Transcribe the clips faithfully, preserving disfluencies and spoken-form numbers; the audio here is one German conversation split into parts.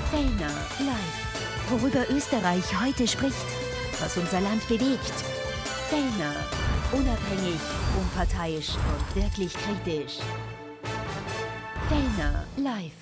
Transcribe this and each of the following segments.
Fellner live. Worüber Österreich heute spricht, was unser Land bewegt. Fellner, unabhängig, unparteiisch und wirklich kritisch. Fellner live.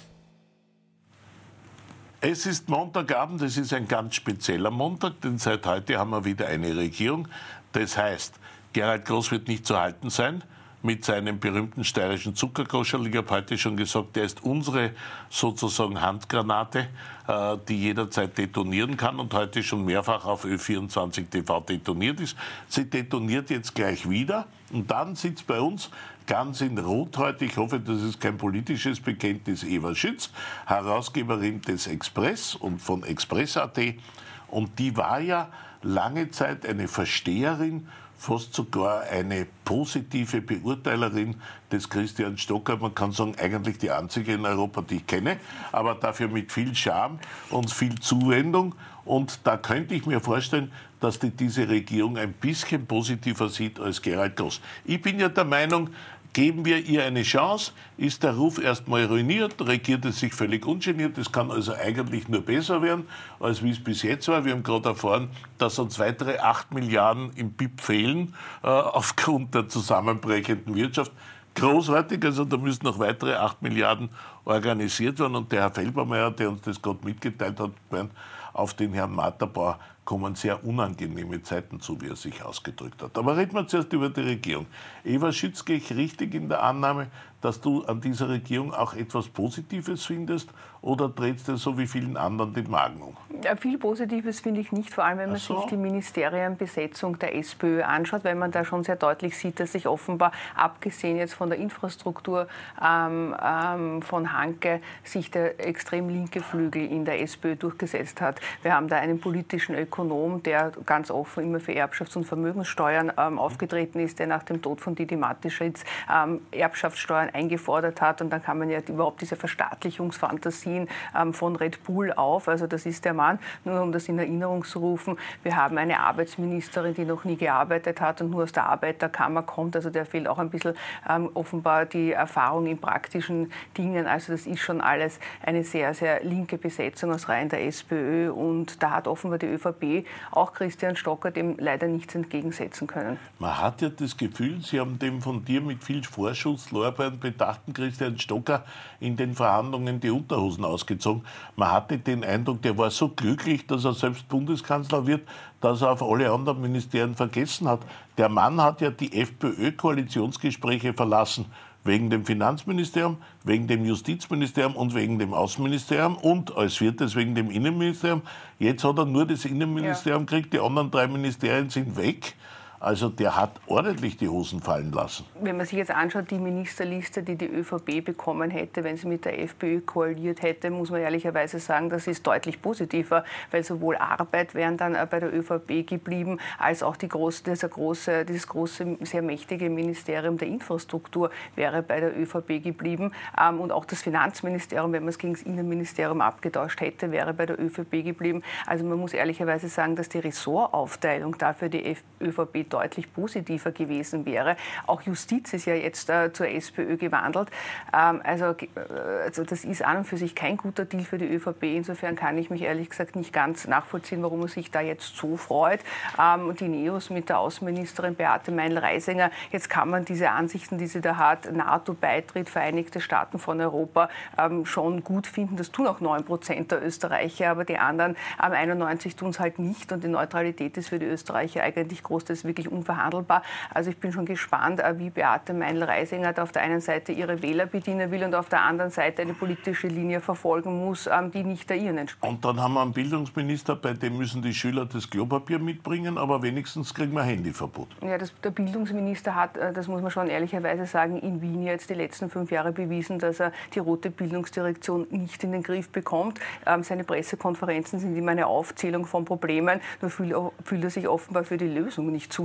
Es ist Montagabend, es ist ein ganz spezieller Montag, denn seit heute haben wir wieder eine Regierung. Das heißt, Gerald Groß wird nicht zu halten sein mit seinem berühmten steirischen Zuckergroscherl. Ich habe heute schon gesagt, der ist unsere sozusagen Handgranate, äh, die jederzeit detonieren kann und heute schon mehrfach auf Ö vierundzwanzig T V detoniert ist. Sie detoniert jetzt gleich wieder und dann sitzt bei uns ganz in Rot heute, ich hoffe, das ist kein politisches Bekenntnis, Eva Schütz, Herausgeberin des Express und von Express Punkt at, und die war ja lange Zeit eine Versteherin, fast sogar eine positive Beurteilerin des Christian Stocker. Man kann sagen, eigentlich die einzige in Europa, die ich kenne, aber dafür mit viel Charme und viel Zuwendung. Und da könnte ich mir vorstellen, dass die diese Regierung ein bisschen positiver sieht als Gerald Groß. Ich bin ja der Meinung, geben wir ihr eine Chance, ist der Ruf erstmal ruiniert, regiert es sich völlig ungeniert. Es kann also eigentlich nur besser werden, als wie es bis jetzt war. Wir haben gerade erfahren, dass uns weitere acht Milliarden im B I P fehlen, äh, aufgrund der zusammenbrechenden Wirtschaft. Großartig, also da müssen noch weitere acht Milliarden organisiert werden. Und der Herr Felbermayr, der uns das gerade mitgeteilt hat, auf den Herrn Matterbauer kommen sehr unangenehme Zeiten zu, wie er sich ausgedrückt hat. Aber reden wir zuerst über die Regierung. Eva Schütz, gehe ich richtig in der Annahme, dass du an dieser Regierung auch etwas Positives findest, oder dreht dir so wie vielen anderen den Magen um? Ja, viel Positives finde ich nicht, vor allem wenn man so. sich die Ministerienbesetzung der SPÖ anschaut, weil man da schon sehr deutlich sieht, dass sich offenbar, abgesehen jetzt von der Infrastruktur ähm, ähm, von Hanke, sich der extrem linke Flügel in der SPÖ durchgesetzt hat. Wir haben da einen politischen Ökonom, der ganz offen immer für Erbschafts- und Vermögenssteuern ähm, aufgetreten ist, der nach dem Tod von Didi Matischitz ähm, Erbschaftssteuern eingefordert hat. Und dann kann man ja überhaupt diese Verstaatlichungsfantasien ähm, von Red Bull auf. Also das ist der Mann, nur um das in Erinnerung zu rufen. Wir haben eine Arbeitsministerin, die noch nie gearbeitet hat und nur aus der Arbeiterkammer kommt. Also der fehlt auch ein bisschen ähm, offenbar die Erfahrung in praktischen Dingen. Also das ist schon alles eine sehr, sehr linke Besetzung aus Reihen der SPÖ. Und da hat offenbar die ÖVP, auch Christian Stocker, dem leider nichts entgegensetzen können. Man hat ja das Gefühl, Sie haben dem von dir mit viel Vorschusslorbeeren bedachten Christian Stocker in den Verhandlungen die Unterhosen ausgezogen. Man hatte den Eindruck, der war so glücklich, dass er selbst Bundeskanzler wird, dass er auf alle anderen Ministerien vergessen hat. Der Mann hat ja die FPÖ-Koalitionsgespräche verlassen, wegen dem Finanzministerium, wegen dem Justizministerium und wegen dem Außenministerium und als viertes wegen dem Innenministerium. Jetzt hat er nur das Innenministerium ja. gekriegt, die anderen drei Ministerien sind weg. Also der hat ordentlich die Hosen fallen lassen. Wenn man sich jetzt anschaut, die Ministerliste, die die ÖVP bekommen hätte, wenn sie mit der FPÖ koaliert hätte, muss man ehrlicherweise sagen, das ist deutlich positiver, weil sowohl Arbeit wären dann bei der ÖVP geblieben, als auch die große, dieser große, dieses große, sehr mächtige Ministerium der Infrastruktur wäre bei der ÖVP geblieben. Und auch das Finanzministerium, wenn man es gegen das Innenministerium abgetauscht hätte, wäre bei der ÖVP geblieben. Also man muss ehrlicherweise sagen, dass die Ressortaufteilung dafür die ÖVP deutlich positiver gewesen wäre. Auch Justiz ist ja jetzt äh, zur SPÖ gewandelt. Ähm, also, äh, also das ist an und für sich kein guter Deal für die ÖVP. Insofern kann ich mich ehrlich gesagt nicht ganz nachvollziehen, warum man sich da jetzt so freut. Ähm, die Neos mit der Außenministerin Beate Meindl-Reisinger, jetzt kann man diese Ansichten, die sie da hat, NATO-Beitritt, Vereinigte Staaten von Europa, ähm, schon gut finden. Das tun auch neun Prozent der Österreicher, aber die anderen ähm, einundneunzig tun es halt nicht. Und die Neutralität ist für die Österreicher eigentlich groß. Das ist wirklich unverhandelbar. Also ich bin schon gespannt, wie Beate Meindl-Reisinger da auf der einen Seite ihre Wähler bedienen will und auf der anderen Seite eine politische Linie verfolgen muss, die nicht der ihren entspricht. Und dann haben wir einen Bildungsminister, bei dem müssen die Schüler das Klopapier mitbringen, aber wenigstens kriegen wir Handyverbot. Ja, das, der Bildungsminister hat, das muss man schon ehrlicherweise sagen, in Wien jetzt die letzten fünf Jahre bewiesen, dass er die rote Bildungsdirektion nicht in den Griff bekommt. Ähm, seine Pressekonferenzen sind immer eine Aufzählung von Problemen, nur fühlt, fühlt er sich offenbar für die Lösung nicht zuständig.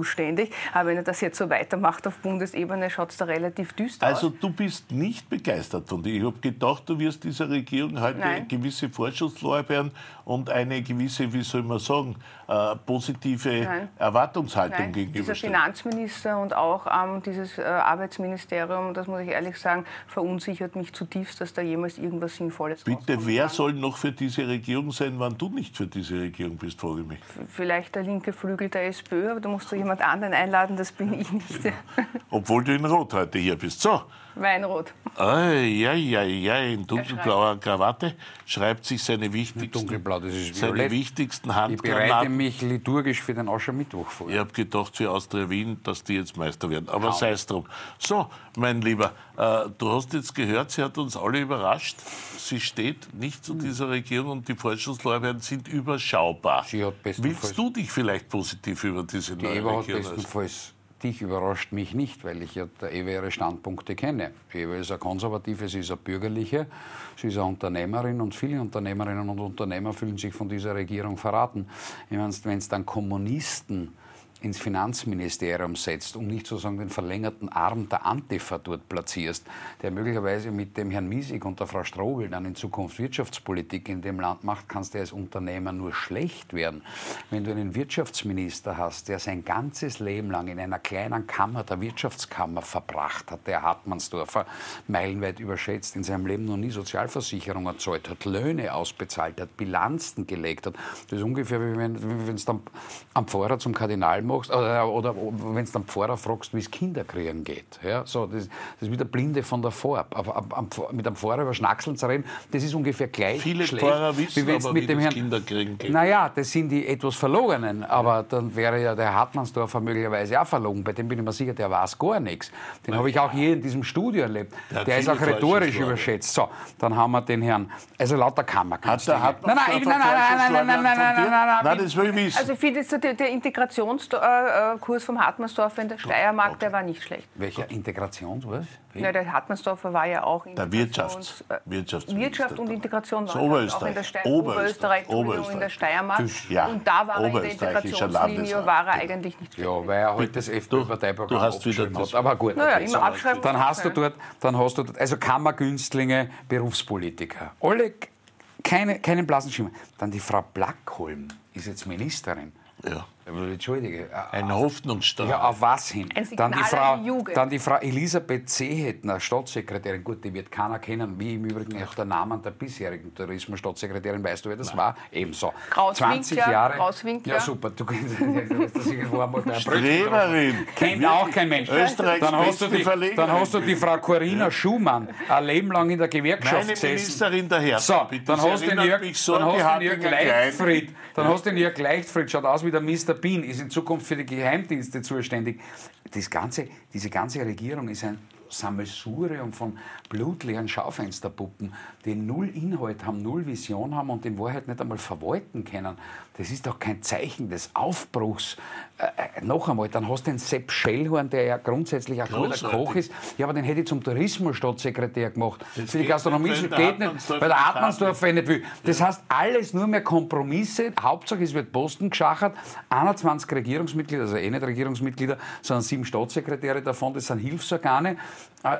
zuständig. Aber wenn er das jetzt so weitermacht auf Bundesebene, schaut es da relativ düster also, aus. Also du bist nicht begeistert von dir. Ich habe gedacht, du wirst dieser Regierung heute Nein. gewisse Vorschusslorbeeren und eine gewisse, wie soll man sagen, äh, positive Nein. Erwartungshaltung Nein, gegenüberstellen. Dieser Finanzminister und auch ähm, dieses äh, Arbeitsministerium, das muss ich ehrlich sagen, verunsichert mich zutiefst, dass da jemals irgendwas Sinnvolles Bitte, rauskommen wer kann. soll noch für diese Regierung sein, wenn du nicht für diese Regierung bist, frage ich mich. Vielleicht der linke Flügel der SPÖ, aber da musst du jemand anderen einladen, das bin ich nicht. Obwohl du in Rot heute hier bist. So. Weinrot. Ei, ei, ei, ei, in dunkelblauer Krawatte schreibt sich seine wichtigsten, Dunkelblau, das ist seine violett. wichtigsten Ich bereite Handgranaten. mich liturgisch für den Aschermittwoch vor. Ich habe gedacht für Austria Wien, dass die jetzt Meister werden. Aber sei es drum. So, mein Lieber, äh, du hast jetzt gehört, sie hat uns alle überrascht. Sie steht nicht zu dieser Regierung und die Vorschusslorbeeren sind überschaubar. Sie hat bestenfalls- Willst du dich vielleicht positiv über diese Die neue Eva hat Regierung äußern? bestenfalls, dich überrascht mich nicht, weil ich ja der Eva ihre Standpunkte kenne. Eva ist eine Konservative, sie ist eine Bürgerliche, sie ist eine Unternehmerin und viele Unternehmerinnen und Unternehmer fühlen sich von dieser Regierung verraten. Wenn es dann Kommunisten ins Finanzministerium setzt, um nicht sozusagen den verlängerten Arm der Antifa dort platzierst, der möglicherweise mit dem Herrn Miesig und der Frau Strobel dann in Zukunft Wirtschaftspolitik in dem Land macht, kannst du als Unternehmer nur schlecht werden. Wenn du einen Wirtschaftsminister hast, der sein ganzes Leben lang in einer kleinen Kammer, der Wirtschaftskammer, verbracht hat, der Hartmannsdorfer, meilenweit überschätzt, in seinem Leben noch nie Sozialversicherung erzahlt hat, Löhne ausbezahlt hat, Bilanzen gelegt hat. Das ist ungefähr wie wenn du dann am Pfarrer zum Kardinal machst, oder, oder wenn du den Pfarrer fragst, wie es Kinderkriegen geht. Ja, so, das, das ist wie der Blinde von der Farbe. Aber am, am, mit einem Pfarrer über Schnackseln zu reden, das ist ungefähr gleich Viele schlecht. Pfarrer wissen wenn's aber, mit wie dem das Herrn, Kinderkriegen geht. Naja, das sind die etwas Verlogenen. Aber dann wäre ja der Hartmannsdorfer möglicherweise auch verlogen. Bei dem bin ich mir sicher, der weiß gar nichts. Den habe ich auch hier in diesem Studio erlebt. Der hat Der ist viele auch rhetorisch falsche überschätzt. So, dann haben wir den Herrn, also lauter Kammerkünstler. Hat der Nein, nein, nein, nein, nein, nein, nein, nein, nein, nein, nein, Nein, das will ich wissen. Also ich finde, so der, der Integrationskurs vom Hartmannsdorfer in der Steiermark, der war nicht schlecht. Welcher Integrations, was? Ja, der Hartmannsdorfer war ja auch in Der Wirtschafts- Wirtschaftsminister. Wirtschaft und Integration Das waren Oberösterreich. auch in der Steiermark, Oberösterreich. Oberösterreich, Entschuldigung, in der Steiermark. Das- ja, Und da war er in der oberösterreichischer Integrationslinie, Landesrat. war er eigentlich nicht schlecht. Ja, weil er halt das FPÖ-Parteiprogramm du hast wieder abgeschrieben das- hat. Aber gut. Naja, okay, immer so. abschreiben. Dann hast du Ja. dort, dann hast du dort, also Kammergünstlinge, Berufspolitiker. Alle keine, keinen blassen Schimmer. Dann die Frau Blackholm ist jetzt Ministerin. Ja. Entschuldige. Ein Hoffnungsstrahl. Ja, auf was hin? Ein Signal Dann die, an Frau, die Jugend. dann die Frau Elisabeth Seehetner, Staatssekretärin. Gut, die wird keiner kennen, wie im Übrigen auch der Name der bisherigen Tourismusstaatssekretärin. Weißt du, wer das Nein. war? Ebenso. Rauswinkler, zwanzig Jahre. Rauswinkler. Ja, super. Du kennst das irgendwo einmal bei einem Brötchen Streberin. drauf. Kennt auch kein Mensch. Österreichs Dann hast, du beste die, Verlegerin. dann hast du die Frau Corinna Schumann, ein Leben lang in der Gewerkschaft Meine gesessen. Ministerin der Herzen. So, bitte. dann Sie hast du den erinnert Jörg, mich so dann an die hast du den Hartinger Jörg Klein. Leichtfried. Dann hast du den Jörg Leichtfried, schaut aus wie der Mister Bean, ist in Zukunft für die Geheimdienste zuständig. Das ganze, diese ganze Regierung ist ein Sammelsurium von blutleeren Schaufensterpuppen, die null Inhalt haben, null Vision haben und in Wahrheit nicht einmal verwalten können. Das ist doch kein Zeichen des Aufbruchs. Äh, äh, noch einmal, dann hast du den Sepp Schellhorn, der ja grundsätzlich ein guter Großartig. Koch ist. Ja, aber den hätte ich zum Tourismusstaatssekretär gemacht. Das Für die geht Gastronomie nicht, weil geht der nicht, Hartmannsdorfer weil der nicht Hartmannsdorfer nicht will. Das heißt, alles nur mehr Kompromisse. Hauptsache, es wird Posten geschachert. einundzwanzig Regierungsmitglieder, also eh nicht Regierungsmitglieder, sondern sieben Staatssekretäre davon, das sind Hilfsorgane. Äh,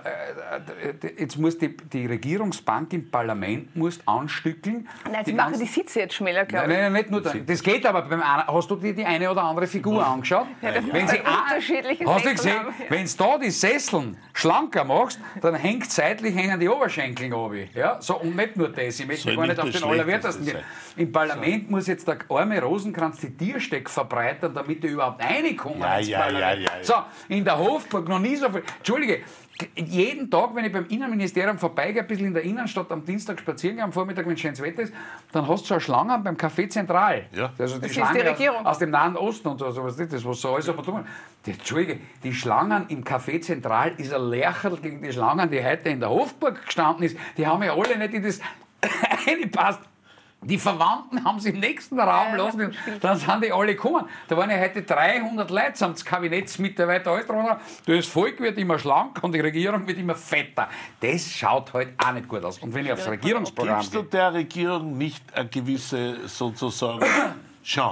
äh, Jetzt muss die, die Regierungsbank im Parlament muss anstückeln. Nein, sie Die machen ganzen- die Sitze jetzt schmäler, glaube Nein, ich. nein, nicht nur das. Das geht aber beim einen. Hast du dir die eine oder andere Figur angeschaut? Wenn sie Weil unterschiedliche hast du Sessel gesehen, haben, ja. wenn du da die Sesseln schlanker machst, dann hängt seitlich hängen die Oberschenkel runter. Ja? So, und nicht nur das. Ich möchte Soll gar nicht nicht auf das den Allerwertesten Schlechteste gehen. Im Parlament muss jetzt der arme Rosenkranz die Tiersteck verbreitern, damit die überhaupt reinkommen Ja, ins ja, Parlament. ja, ja, ja. So, in der Hofburg noch nie so viel. Entschuldige. Jeden Tag, wenn ich beim Innenministerium vorbeigehe, ein bisschen in der Innenstadt am Dienstag spazieren gehe, am Vormittag, wenn schönes Wetter ist, dann hast du so eine Schlange beim Café Zentral. Ja. Also die Das ist Schlange die Regierung. Aus, aus dem Nahen Osten und so, so was nicht, das was so alles aber tun. Die, Entschuldige, die Schlangen im Café Zentral ist ein Lächerl gegen die Schlangen, die heute in der Hofburg gestanden ist. Die haben ja alle nicht in das reingepasst. Die Verwandten haben sie im nächsten Raum Ja, lassen, ja, dann sind die alle gekommen. Da waren ja heute dreihundert Leute, sind das Kabinettsmitarbeiter, alles drunter. Das Volk wird immer schlank und die Regierung wird immer fetter. Das schaut halt auch nicht gut aus. Und wenn ich aufs Regierungsprogramm Gibst du gehe, der Regierung nicht eine gewisse sozusagen Chance?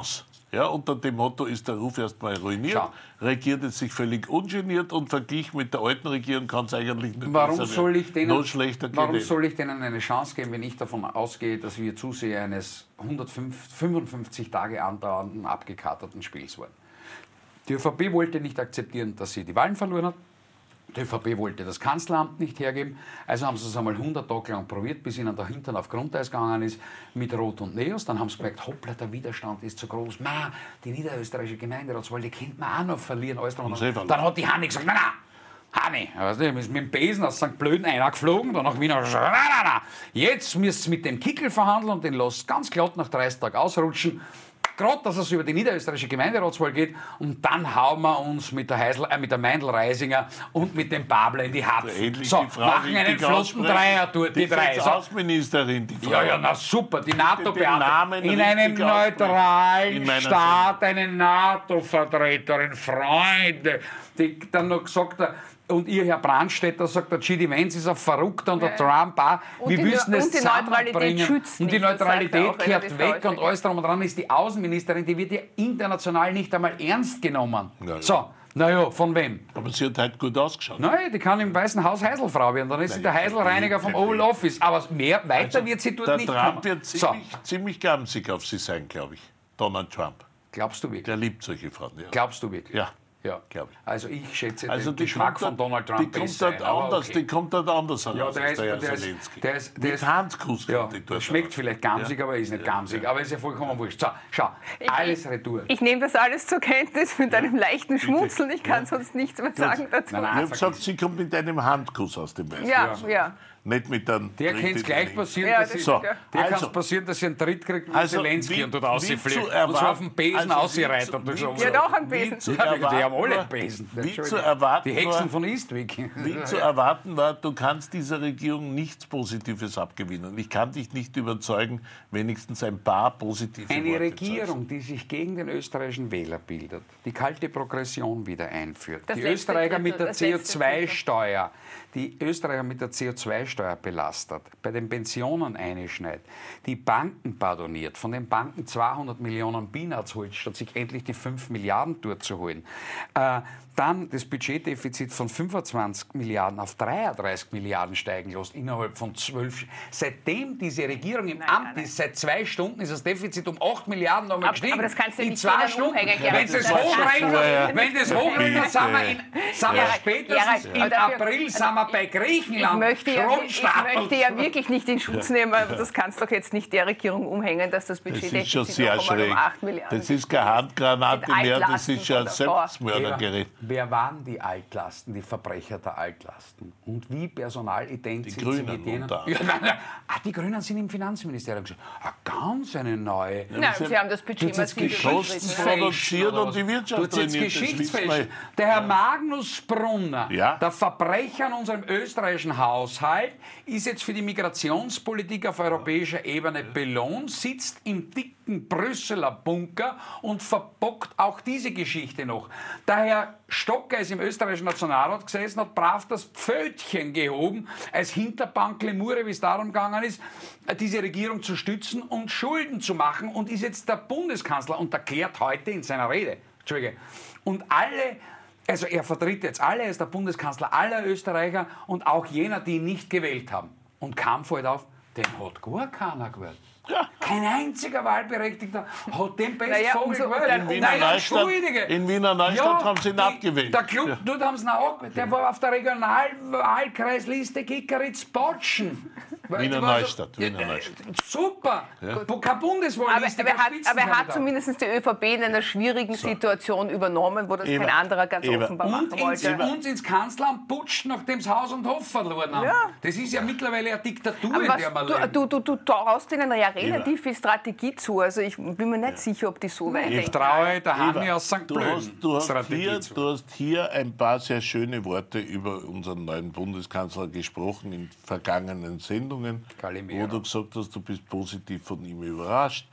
Ja, unter dem Motto ist der Ruf erstmal ruiniert, Schau. regiert es sich völlig ungeniert und verglichen mit der alten Regierung kann es eigentlich nicht Warum besser soll ich werden. denen, Noch schlechter warum geht soll ich denen eine Chance geben, wenn ich davon ausgehe, dass wir Zuseher eines hundertfünfundfünfzig Tage andauernden, abgekaterten Spiels waren? Die ÖVP wollte nicht akzeptieren, dass sie die Wahlen verloren hat. Die ÖVP wollte das Kanzleramt nicht hergeben, also haben sie es einmal hundert Tage lang probiert, bis ihnen der Hintern auf Grundeis gegangen ist mit Rot und Neos. Dann haben sie gemerkt, hoppla, der Widerstand ist zu groß. Ma, die niederösterreichische Gemeinderatswahl, die könnte man auch noch verlieren. Alles dran. Dann hat die Hanni gesagt, nein, nein, Hanni, weißt du, ist mit dem Besen aus Sankt Blöden einer geflogen, dann nach Wiener, nein, nein, nein. Jetzt müsst ihr mit dem Kickel verhandeln und den lasst ganz glatt nach dreißig Tagen ausrutschen. Gerade, dass es über die niederösterreichische Gemeinderatswahl geht und dann hauen wir uns mit der, Heisel, äh, mit der Meindl-Reisinger und mit dem Babler in die Hapfen. Endlich So, die Frau machen einen flotten Dreier durch die, die drei. Die Außenministerin, die Frau. Ja, ja, na super, die NATO-Beamte. In einem richtig neutralen in meiner Staat, eine NATO-Vertreterin, Freunde, die dann noch gesagt hat, und ihr, Herr Brandstätter, sagt, der G D. Vance ist ein Verrückter und der Trump auch. Wir die, müssen es und die Neutralität schützt und die nicht, das sagt er Neutralität auch kehrt relativ weg häufig, und alles drum und dran ist die Außenministerin, die wird ja international nicht einmal ernst genommen. Ja, ja. So, naja, von wem? Aber sie hat halt gut ausgeschaut. Nein, die kann im Weißen Haus Heiselfrau werden, dann ist sie der Heiselreiniger vom Oval Office. Aber mehr, weiter Also, wird sie dort der nicht Trump kommen. wird ziemlich, so. ziemlich gamsig auf sie sein, glaube ich. Donald Trump. Glaubst du wirklich? Der liebt solche Frauen. Ja. Glaubst du wirklich? Ja. Ja, glaube ich. Also ich schätze Also den die Geschmack kommt von Donald Trump die kommt besser dort ein, aber anders, okay. Die kommt dort anders heraus Ja, als der ist, der Herr der ist, Zelensky. der ist, der Mit ist, Handkuss ja, kommt die dort schmeckt heraus. vielleicht gamsig, Ja. aber ist nicht Ja, gamsig. ja. Aber ist ja vollkommen wurscht. So, schau, alles retour. Ich nehme das alles zur Kenntnis mit einem leichten Schmunzeln. Ich kann sonst nichts mehr sagen dazu. Nein, nein. Ich habe gesagt, sie kommt mit einem Handkuss aus dem Weißen Ja, Haus. ja. Nicht mit einem Der kann es gleich Tritt passieren, Ja, dass das sie, So, ja. der also, kann's passieren, dass sie einen Tritt kriegt mit Also, Zelensky wie- und dort wie rausfliegt. zu Und so erwarten- auf dem Besen also, ausgereitet. wie Und zu- so. wie Ja, doch ein Wie Besen. zu Ja, die haben alle erwarten war- Besen. Wie zu Entschuldigung. erwarten Die Hexen war- von Eastwick. Wie zu erwarten war, du kannst dieser Regierung nichts Positives abgewinnen. Ich kann dich nicht überzeugen, wenigstens ein paar positive Eine Worte Regierung, die sich gegen den österreichischen Wähler bildet, die kalte Progression wieder einführt, Das die letzte Österreicher Drittel, mit der das C O letzte zwei Steuer, die Österreicher mit der C O zwei Steuer belastet, bei den Pensionen einschneidet, die Banken pardoniert, von den Banken zweihundert Millionen Peanuts holt, statt sich endlich die fünf Milliarden durchzuholen. Äh, dann das Budgetdefizit von fünfundzwanzig Milliarden auf dreiunddreißig Milliarden steigen lässt, innerhalb von zwölf. Seitdem diese Regierung im Nein, Amt nein, nein. ist, seit zwei Stunden ist das Defizit um acht Milliarden nochmal Aber- gestiegen. aber das kannst du in nicht zwei jedem Stunden. umhängen, Wenn Gerhard. Sie es Das kannst du hochrechnen, ja. wenn das hochrechnen, sind wir, in, sind wir Gerhard, spätestens Gerhard, im aber dafür- April sind wir bei Ich Griechenland. möchte, ja, ich Schrottstapel. möchte ja wirklich nicht in Schutz nehmen, aber das kannst doch jetzt nicht der Regierung umhängen, dass das Das ist schon Budgetdefizit sehr noch einmal schräg. um acht Milliarden Das ist keine Handgranate Mit mehr, das Altlasten ist schon ein von davor. Selbstmördergerät. Wer waren die Altlasten, die Verbrecher der Altlasten? Und wie personalident Die sind Grünen sie mit denen? unter Ja, nein, nein. Ah, die Grünen sind im Finanzministerium gesagt. Ah, ganz eine neue. Nein, sie haben das Budget Tut's jetzt massiv Geschichtsfälschen überschritten. produziert oder und die was? Wirtschaft Tut's jetzt trainiert, das wissen Geschichtsfälschen. wir. Der Herr Magnus Brunner, Ja. der Verbrecher in unserem österreichischen Haushalt, ist jetzt für die Migrationspolitik auf europäischer Ebene belohnt, sitzt im dicken Brüsseler Bunker und verbockt auch diese Geschichte noch. Der Herr Stocker ist im österreichischen Nationalrat gesessen, hat brav das Pfötchen gehoben, als Hinterbanklemure, wie es darum gegangen ist, diese Regierung zu stützen und Schulden zu machen und ist jetzt der Bundeskanzler und erklärt heute in seiner Rede, Entschuldige, und alle, also er vertritt jetzt alle, er ist der Bundeskanzler aller Österreicher und auch jener, die ihn nicht gewählt haben. Und kam fällt auf, den hat gar keiner gewählt. Ja. Kein einziger Wahlberechtigter hat den besten Naja, Vogel umso- gewählt. dann- Wiener Nein, Neustadt- Entschuldige. in Wiener Neustadt haben sie ihn die- abgewählt. Der Club, Ja. dort haben sie ihn auch abgewählt. Der war auf der Regionalwahlkreisliste Kickeritz-Botschen. Wiener Neustadt, Wiener Ja, Neustadt. Super. Wo keine Aber, Bundeswahlliste. aber, er hat, aber er hat Spitzenkandidat. zumindest die ÖVP in einer schwierigen Situation übernommen, wo das Eva, kein anderer ganz Eva. offenbar machen Und ins, wollte. uns ins Kanzleramt putscht, nachdem sie Haus und Hof verloren haben. Ja. Das ist ja mittlerweile eine Diktatur, Aber in der wir was, leben. du, du, du, du traust ihnen ja relativ viel Strategie zu. Also ich bin mir nicht sicher, ob die so weit Ich denken. traue der Hanni Eva, aus Sankt du Blöden hast, du, hast Strategie hier, zu. du hast hier ein paar sehr schöne Worte über unseren neuen Bundeskanzler gesprochen in vergangenen Sendungen, Calimero. wo du gesagt hast, du bist positiv von ihm überrascht.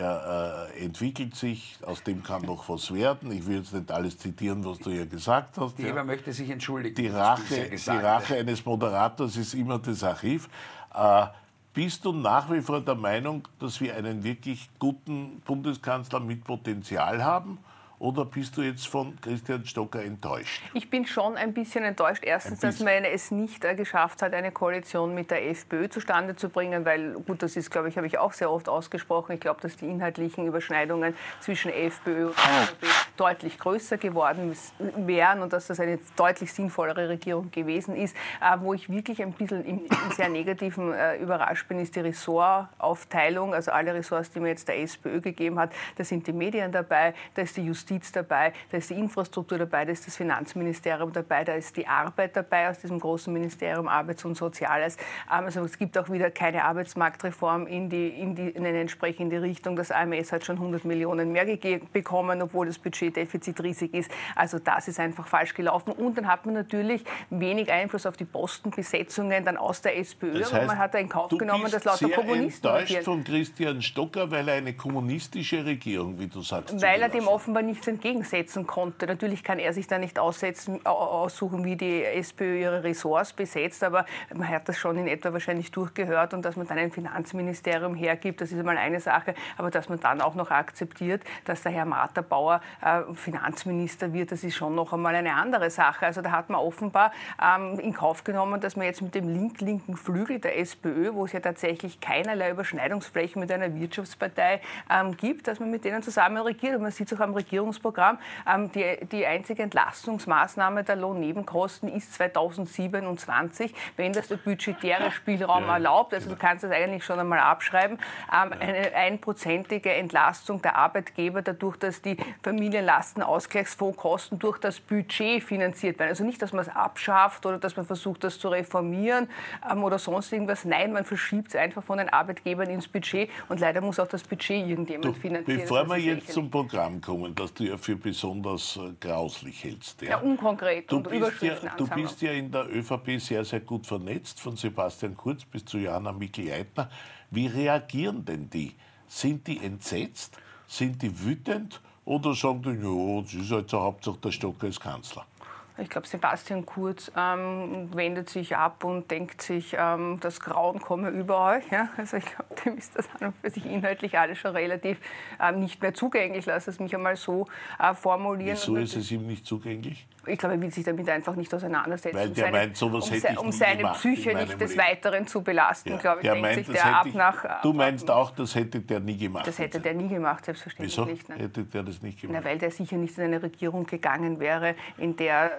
Er äh, entwickelt sich, aus dem kann noch was werden. Ich will jetzt nicht alles zitieren, was du ja gesagt hast. Die ja. Eva möchte sich entschuldigen. Die das Rache, bisher die Gesagte. Rache eines Moderators ist immer das Archiv. Äh, bist du nach wie vor der Meinung, dass wir einen wirklich guten Bundeskanzler mit Potenzial haben? Oder bist du jetzt von Christian Stocker enttäuscht? Ich bin schon ein bisschen enttäuscht. Erstens, dass man es nicht äh, geschafft hat, eine Koalition mit der FPÖ zustande zu bringen, weil, gut, das ist, glaube ich, habe ich auch sehr oft ausgesprochen. Ich glaube, dass die inhaltlichen Überschneidungen zwischen FPÖ und ÖVP deutlich größer geworden wären und dass das eine deutlich sinnvollere Regierung gewesen ist. Äh, wo ich wirklich ein bisschen im, im sehr negativen äh, überrascht bin, ist die Ressortaufteilung. Also alle Ressorts, die mir jetzt der SPÖ gegeben hat, da sind die Medien dabei, da ist die Justiz dabei, da ist die Infrastruktur dabei, da ist das Finanzministerium dabei, da ist die Arbeit dabei aus diesem großen Ministerium Arbeits- und Soziales. Also es gibt auch wieder keine Arbeitsmarktreform in, die, in, die, in eine entsprechende Richtung. Das A M S hat schon hundert Millionen mehr bekommen, obwohl das Budgetdefizit riesig ist. Also das ist einfach falsch gelaufen. Und dann hat man natürlich wenig Einfluss auf die Postenbesetzungen dann aus der SPÖ. Das heißt, aber man hat in Kauf genommen, dass lauter Kommunisten enttäuscht regieren. von Christian Stocker, weil er eine kommunistische Regierung, wie du sagst, weil er dem offenbar nichts entgegensetzen konnte. Natürlich kann er sich da nicht aussetzen, aussuchen, wie die SPÖ ihre Ressorts besetzt, aber man hat das schon in etwa wahrscheinlich durchgehört und dass man dann ein Finanzministerium hergibt, das ist einmal eine Sache, aber dass man dann auch noch akzeptiert, dass der Herr Martha-Bauer äh, Finanzminister wird, das ist schon noch einmal eine andere Sache. Also da hat man offenbar ähm, in Kauf genommen, dass man jetzt mit dem link-linken Flügel der SPÖ, wo es ja tatsächlich keinerlei Überschneidungsflächen mit einer Wirtschaftspartei ähm, gibt, dass man mit denen zusammen regiert. Und man sieht es auch am Regierungsprogramm, die, die einzige Entlastungsmaßnahme der Lohnnebenkosten ist zweitausendsiebenundzwanzig, wenn das der budgetäre Spielraum ja, erlaubt. Also du kannst das eigentlich schon einmal abschreiben. Ähm, eine einprozentige Entlastung der Arbeitgeber dadurch, dass die Familienlastenausgleichsfondskosten durch das Budget finanziert werden. Also nicht, dass man es abschafft oder dass man versucht, das zu reformieren ähm, oder sonst irgendwas. Nein, man verschiebt es einfach von den Arbeitgebern ins Budget und leider muss auch das Budget irgendjemand du, finanzieren. Bevor wir jetzt lächerlich. zum Programm kommen, das du ja für besonders äh, grauslich hältst. Ja, ja unkonkret du und bist Überschriften ja, Du bist ja in der ÖVP sehr, sehr gut vernetzt, von Sebastian Kurz bis zu Johanna Mikl-Leitner. Wie reagieren denn die? Sind die entsetzt? Sind die wütend? Oder sagen die, ja, das ist halt so, Hauptsache der Stocker ist Kanzler? Ich glaube, Sebastian Kurz ähm, wendet sich ab und denkt sich, ähm, das Grauen komme über euch. Ja? Also ich glaube, dem ist das an und für sich inhaltlich alles schon relativ ähm, nicht mehr zugänglich. Lass es mich einmal so äh, formulieren. Wieso ist es ihm nicht zugänglich? Ich glaube, er will sich damit einfach nicht auseinandersetzen. Weil der um seine, meint, sowas um, hätte ich um nie seine gemacht Psyche in meinem nicht des Leben. Weiteren zu belasten, Ja, glaube ich, der denkt meint, sich das der hätte ab ich, nach... Du meinst auch, das hätte der nie gemacht? Das hätte der nie gemacht, selbstverständlich Wieso nicht. Nein. hätte der das nicht gemacht? Na, weil der sicher nicht in eine Regierung gegangen wäre, in der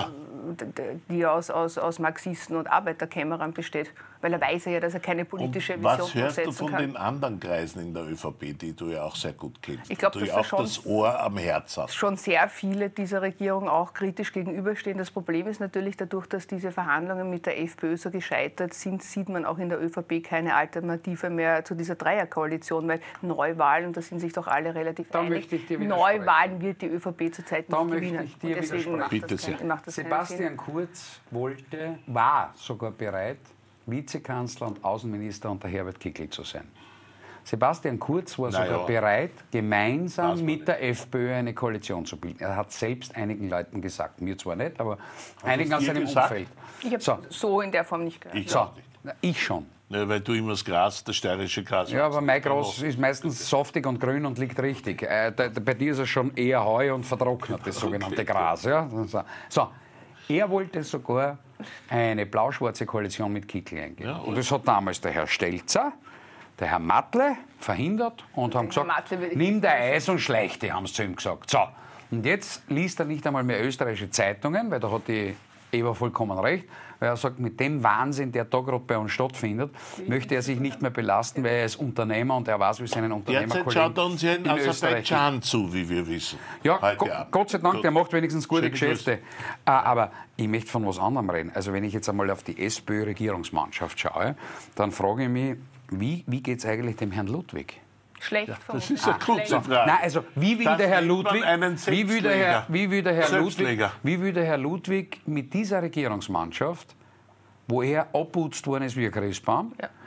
die aus, aus, aus Marxisten und Arbeiterkämmerern besteht. Weil er weiß ja, dass er keine politische und Vision was hörst du von kann. den anderen Kreisen in der ÖVP, die du ja auch sehr gut kennst? Ich glaub, du dass ja da auch schon das Ohr am Herz hast. Schon sehr viele dieser Regierung auch kritisch gegenüberstehen. Das Problem ist natürlich, dadurch, dass diese Verhandlungen mit der FPÖ so gescheitert sind, sieht man auch in der ÖVP keine Alternative mehr zu dieser Dreierkoalition, weil Neuwahlen, und da sind sich doch alle relativ da einig, Neuwahlen wird die ÖVP zurzeit da nicht gewinnen. Ich dir deswegen macht Bitte das, sehr. kein, macht das Sebastian Kurz wollte, war sogar bereit, Vizekanzler und Außenminister unter Herbert Kickl zu sein. Sebastian Kurz war naja, sogar bereit, gemeinsam mit nicht. der FPÖ eine Koalition zu bilden. Er hat selbst einigen Leuten gesagt, mir zwar nicht, aber Hat einigen aus seinem gesagt? Umfeld. Ich habe so. so in der Form nicht gehört. Ich So, auch nicht. ich schon. Ja, weil du immer das Gras, das steirische Gras Ja, aber mein Gras Gras ist meistens saftig und grün und liegt richtig. Äh, da, da, bei dir ist es schon eher Heu und vertrocknet, das sogenannte Okay. Gras. Ja? So, er wollte sogar eine blau-schwarze Koalition mit Kickl eingehen. Ja, und das hat damals der Herr Stelzer, der Herr Mattle verhindert und haben gesagt, Mattle würde ich nimm dein Eis und schleich dich, haben sie zu ihm gesagt. So, und jetzt liest er nicht einmal mehr österreichische Zeitungen, weil da hat die Eva vollkommen recht, weil er sagt, mit dem Wahnsinn, der da gerade bei uns stattfindet, möchte er sich nicht mehr belasten, weil er ist Unternehmer und er weiß, wie seinen Derzeit Unternehmerkollegen schaut er uns ja in, in Österreich Aserbaidschan zu, wie wir wissen. ja, Heute Go Abend. Gott sei Dank, Gut. der macht wenigstens gute Schöne Geschäfte. Grüße. Äh, aber ich möchte von was anderem reden. Also wenn ich jetzt einmal auf die SPÖ-Regierungsmannschaft schaue, dann frage ich mich, wie, wie geht es eigentlich dem Herrn Ludwig? Schlecht Das vermutlich. ist eine gute schlecht. Frage. Nein, also wie will Das der Herr nennt man Ludwig, einen wie will der Herr, Selbstleger. wie will der Herr Ludwig, Selbstleger. wie will der Herr Ludwig mit dieser Regierungsmannschaft, wo er abputzt worden ist wie ein Christbaum, Ja.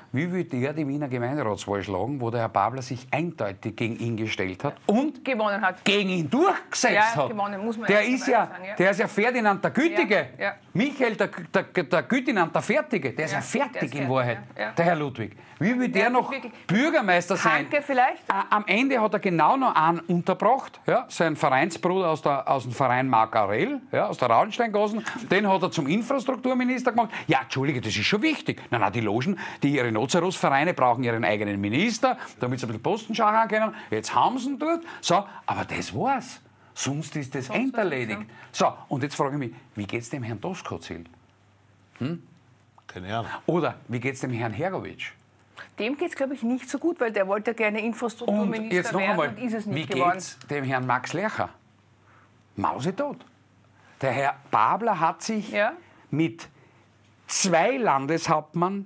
wie will der die Wiener Gemeinderatswahl schlagen, wo der Herr Babler sich eindeutig gegen ihn gestellt hat und gewonnen hat. gegen ihn durchgesetzt ja, hat. Gewonnen, muss man der, ist ja, sagen, ja. der ist ja Ferdinand der Gütige. Ja, ja. Michael der, der, der Gütinand der Fertige. Der ist ja, ja fertig ist in fertig, Wahrheit, ja, ja. der Herr Ludwig. Wie will der, der noch Bürgermeister sein? Hanke vielleicht? Am Ende hat er genau noch einen unterbracht, ja, sein Vereinsbruder aus, der, aus dem Verein Marc Aurel, ja, aus der Rauensteingassen. Den hat er zum Infrastrukturminister gemacht. Ja, Entschuldige, das ist schon wichtig. Nein, nein, die Logen, die ihre Rhinoceros-Vereine brauchen ihren eigenen Minister, damit sie ein bisschen Postenschau haben können. Jetzt haben sie ihn dort. So, aber das war's. Sonst ist das Sonst enderledigt. So, und jetzt frage ich mich, wie geht es dem Herrn Doskozil? Hm? Keine Ahnung. Oder wie geht es dem Herrn Hergovic? Dem geht es, glaube ich, nicht so gut, weil der wollte gerne Infrastrukturminister und jetzt noch werden einmal, und ist es nicht wie geworden. Wie geht es dem Herrn Max Lercher? Mausetot. Der Herr Babler hat sich ja? mit zwei Landeshauptmann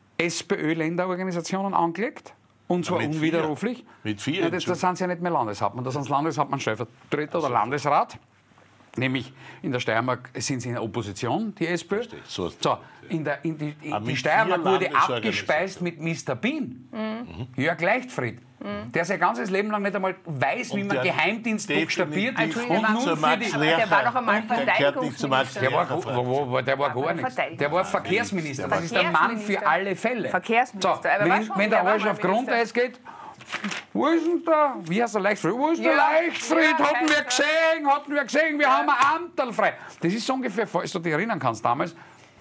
SPÖ-Länderorganisationen angelegt. Und zwar ja, mit unwiderruflich. Vier. Mit vier. Ja, das, das sind sie ja nicht mehr Landeshauptmann, das sind Landeshauptmann, Stellvertreter oder Landesrat. Nämlich in der Steiermark sind sie in der Opposition, die SPÖ. So, so, in, der, in die, in die Steiermark wurde abgespeist mit Mister Bean, mhm. Jörg Leichtfried, mhm. der sein ganzes Leben lang nicht einmal weiß, und wie man Geheimdienst buchstabiert. Und nur für die, der war doch einmal Verteidigungsminister. Der war, wo, wo, der war gar nichts. Der war Verkehrsminister. Das ist der Mann für alle Fälle. Verkehrsminister. So, wenn, wenn der Arsch auf Grundeis geht, wo ist denn der? Wie heißt der Leichtfried? Wo ist der ja, Leichtfried? Ja, hatten wir gesehen, hatten wir gesehen, wir ja. haben ein Amtal frei. Das ist so ungefähr, falls du dich erinnern kannst, damals,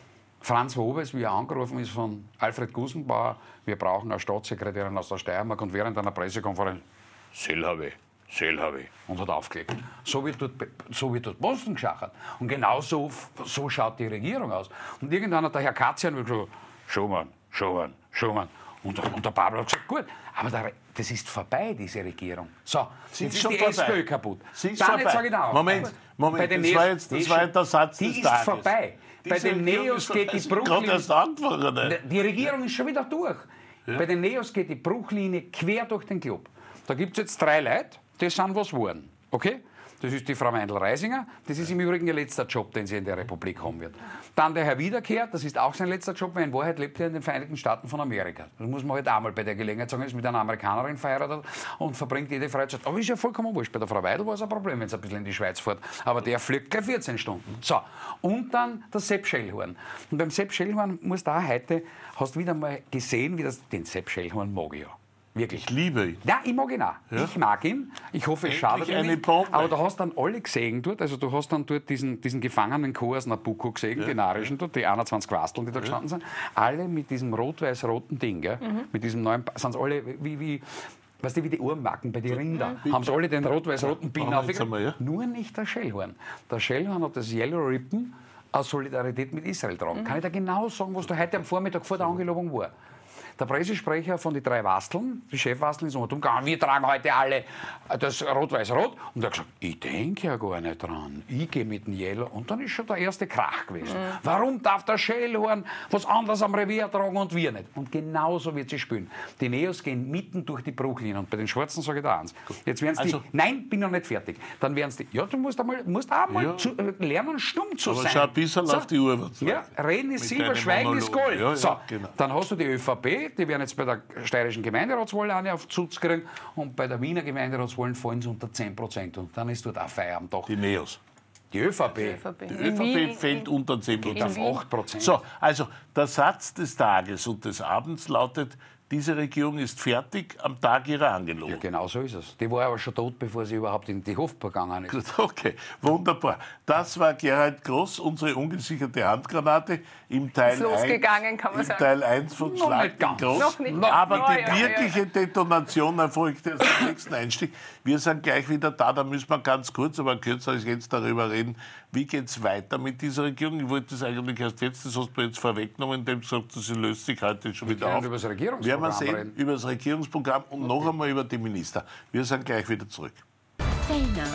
Franz Wobes, wie er angerufen ist von Alfred Gusenbauer, wir brauchen eine Staatssekretärin aus der Steiermark und während einer Pressekonferenz, Selhabe, Selhabe, und hat aufgelegt. So wird dort, so wird dort Posten geschachert. Und genau so, so schaut die Regierung aus. Und irgendwann hat der Herr Katzian gesagt, Schumann, Schumann, Schumann. Und, und der Babler hat gesagt, gut, aber der, das ist vorbei, diese Regierung. So, Sie jetzt ist ist die vorbei. SPÖ kaputt. Sie ist Dann vorbei. jetzt sage ich da Moment, Moment, bei den das, Neos, war jetzt, das war jetzt der Satz die des ist Tages. vorbei. Bei Diese den Regierung Neos geht die Bruchlinie... Bruchlinie... Die Regierung ist schon wieder durch. Ja. Bei den Neos geht die Bruchlinie quer durch den Club. Da gibt es jetzt drei Leute, die sind was geworden. Okay? Das ist die Frau Meindl-Reisinger. Das ist im Übrigen ihr letzter Job, den sie in der Republik haben wird. Dann der Herr Wiederkehr, das ist auch sein letzter Job, weil in Wahrheit lebt er in den Vereinigten Staaten von Amerika. Das muss man halt auch mal bei der Gelegenheit sagen, er ist mit einer Amerikanerin verheiratet und verbringt jede Freizeit. Aber ist ja vollkommen wurscht. Bei der Frau Weidel war es ein Problem, wenn sie ein bisschen in die Schweiz fährt. Aber der fliegt gleich vierzehn Stunden. So, und dann der Sepp Schellhorn. Und beim Sepp Schellhorn muss da heute, hast du wieder mal gesehen, wie das, den Sepp Schellhorn mag ich ja. Wirklich. Ich liebe ihn. Ja, ich mag ihn auch. Ja? Ich mag ihn. Ich hoffe, es schadet ihm nicht. Bombe. Aber du hast dann alle gesehen dort. Also du hast dann dort diesen, diesen gefangenen Chor aus Nabucco gesehen, ja. Den arischen dort, die einundzwanzig Quasteln, die da gestanden ja. sind. Alle mit diesem rot-weiß-roten Ding, ja? Mhm. Mit diesem neuen, sind alle wie... wie weißt du, wie die Ohrenmacken bei den Rindern, ja, haben sie alle den rot-weiß-roten Pin aufgegeben. Ja. Nur nicht der Schellhorn. Der Schellhorn hat das Yellow Ribbon aus Solidarität mit Israel tragen. Mhm. Kann ich dir genau sagen, was da heute am Vormittag vor der Angelobung war? Der Pressesprecher von den drei Wasteln, die Chefwasteln, ist umgegangen, wir tragen heute alle das Rot-Weiß-Rot. Und er hat gesagt, ich denke ja gar nicht dran. Ich gehe mit dem Yellow. Und dann ist schon der erste Krach gewesen. Mhm. Warum darf der Schellhorn was anderes am Revier tragen und wir nicht? Und genauso wird sie spielen. Die Neos gehen mitten durch die Bruchlinie. Und bei den Schwarzen sage ich da eins. Jetzt werden also, die, nein, bin noch nicht fertig. Dann werden die, ja, du musst, einmal, musst auch mal ja. zu, äh, lernen, stumm zu aber sein. Aber schau ein bisschen so, auf die Uhr. Ja, reden ist Silber, Schweigen ist Gold. Ja, ja, so, genau. Dann hast du die ÖVP, die werden jetzt bei der steirischen Gemeinderatswahl eine auf Zutz kriegen und bei der Wiener Gemeinderatswahl fallen sie unter zehn Prozent und dann ist dort auch Feierabend. Die Neos. Die ÖVP. Die ÖVP, die ÖVP fällt unter zehn Prozent. Geht auf acht Prozent. So, also der Satz des Tages und des Abends lautet, diese Regierung ist fertig am Tag ihrer Angelobung. Ja, genau so ist es. Die war aber schon tot, bevor sie überhaupt in die Hofburg gegangen ist. Okay, wunderbar. Das war Gerald Groß, unsere ungesicherte Handgranate im Teil, losgegangen, eins, kann man im sagen. Teil eins von Schlag den Groß. Noch nicht. Aber Noch die ja, wirkliche ja, ja. Detonation erfolgte erst am nächsten Einstieg. Wir sind gleich wieder da, da müssen wir ganz kurz, aber kürzer als jetzt darüber reden, wie geht es weiter mit dieser Regierung. Ich wollte das eigentlich erst jetzt, das hast du jetzt vorweggenommen, indem du sagst, sie löst sich heute schon wir wieder auf. Über das Regierungsprogramm werden wir sehen, reden. über das Regierungsprogramm und okay. noch einmal über die Minister. Wir sind gleich wieder zurück. Fellner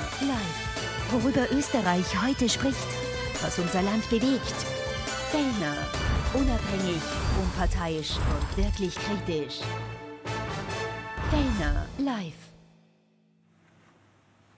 live. Worüber Österreich heute spricht, was unser Land bewegt. Fellner. Unabhängig, unparteiisch und wirklich kritisch. Fellner live.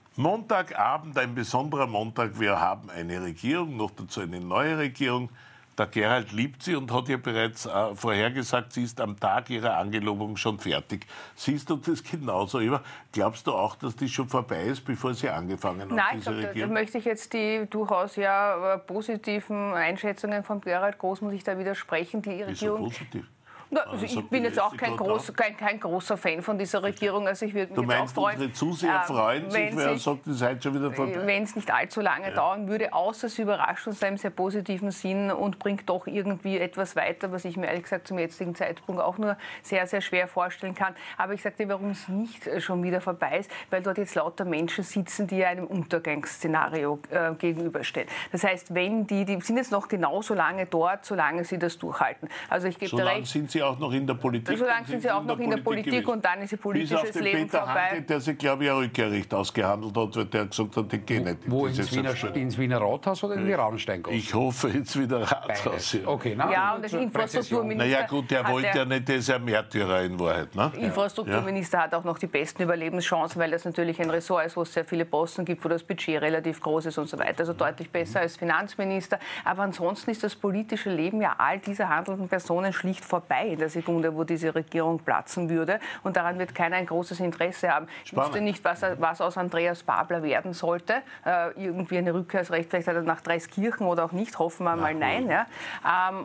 Montagabend, ein besonderer Montag. Wir haben eine Regierung, noch dazu eine neue Regierung. Der Gerald liebt sie und hat ihr bereits äh, vorhergesagt, sie ist am Tag ihrer Angelobung schon fertig. Siehst du das genauso über? Glaubst du auch, dass das schon vorbei ist, bevor sie angefangen hat, Nein, diese ich glaub, Regierung? Da, da möchte ich jetzt die durchaus ja positiven Einschätzungen von Gerald Groß, muss ich da widersprechen. Die Regierung, Wieso positiv? Na, also ich bin jetzt auch kein, groß, kein, kein großer Fan von dieser Regierung. Also ich würde mich du meinst, jetzt auch freuen, unsere Zuseher freuen sich, wenn wer sich, sagt, das ist heute schon wieder vorbei? Wenn es nicht allzu lange ja. dauern würde, außer es überrascht uns in einem sehr positiven Sinn und bringt doch irgendwie etwas weiter, was ich mir ehrlich gesagt zum jetzigen Zeitpunkt auch nur sehr, sehr schwer vorstellen kann. Aber ich sage dir, warum es nicht schon wieder vorbei ist, weil dort jetzt lauter Menschen sitzen, die einem Untergangsszenario äh, gegenüberstehen. Das heißt, wenn die, die sind jetzt noch genauso lange dort, solange sie das durchhalten. Also ich gebe so dir lange recht. sind sie auch noch in der Politik. So lange sind sie auch noch in der Politik, Politik und dann ist ihr politisches Leben Peter vorbei. Hanke, der sich, glaube ich, ein Rückkehrrecht ausgehandelt hat, weil der gesagt hat, ich gehe nicht. Wo, ins Wiener, ins Wiener Rathaus oder in die Raunsteingasse? Ich hoffe, ins Wiener Rathaus. Ja. Okay, na, ja, und der Infrastrukturminister... Naja gut, der wollte ja nicht, der ist ein Märtyrer in Wahrheit. Ne? Der Infrastrukturminister ja. hat auch noch die besten Überlebenschancen, weil das natürlich ein Ressort ist, wo es sehr viele Posten gibt, wo das Budget relativ groß ist und so weiter. Also deutlich besser als Finanzminister. Aber ansonsten ist das politische Leben ja all dieser handelnden Personen schlicht vorbei in der Sekunde, wo diese Regierung platzen würde. Und daran wird keiner ein großes Interesse haben. Ich Spannend. wüsste nicht, was, was aus Andreas Babler werden sollte. Äh, irgendwie eine Rückkehrsrecht, vielleicht hat er nach Dreiskirchen oder auch nicht, hoffen wir mal nein. Ja. Ähm,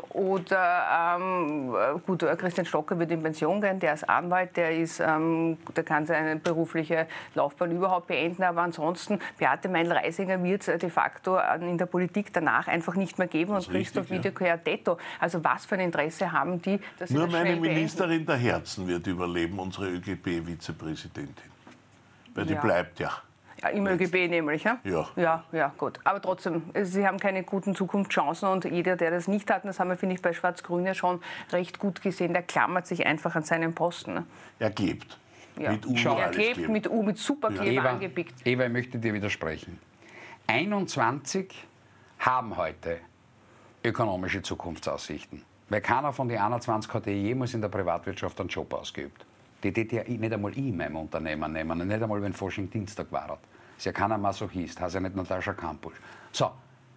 oder ähm, gut, Christian Stocker wird in Pension gehen, der ist Anwalt, der, ist, ähm, der kann seine berufliche Laufbahn überhaupt beenden. Aber ansonsten, Beate Meindl-Reisinger wird es de facto in der Politik danach einfach nicht mehr geben. Und Christoph ja. Wiederkehr-Detto. Also was für ein Interesse haben die, dass sie Nur das meine schnell beenden? Ministerin der Herzen wird überleben, unsere ÖGB-Vizepräsidentin. Weil die Ja. bleibt ja. Ja, im ÖGB nämlich, ja? Ja. Ja, ja, gut. Aber trotzdem, sie haben keine guten Zukunftschancen und jeder, der das nicht hat, und das haben wir, finde ich, bei Schwarz-Grün ja schon recht gut gesehen, der klammert sich einfach an seinen Posten. Ne? Er klebt. Ja. Mit U er alles klebt kleben. mit U, mit Superkleber Eva, angepickt. Eva, ich möchte dir widersprechen. einundzwanzig haben heute ökonomische Zukunftsaussichten. Weil keiner von den einundzwanzig hat jemals in der Privatwirtschaft einen Job ausgeübt. Die hätte ja nicht einmal ich in meinem Unternehmen nehmen, nicht einmal, wenn Fasching Dienstag war. Das ist ja keiner Masochist, heißt ja nicht Natascha Kampusch. So,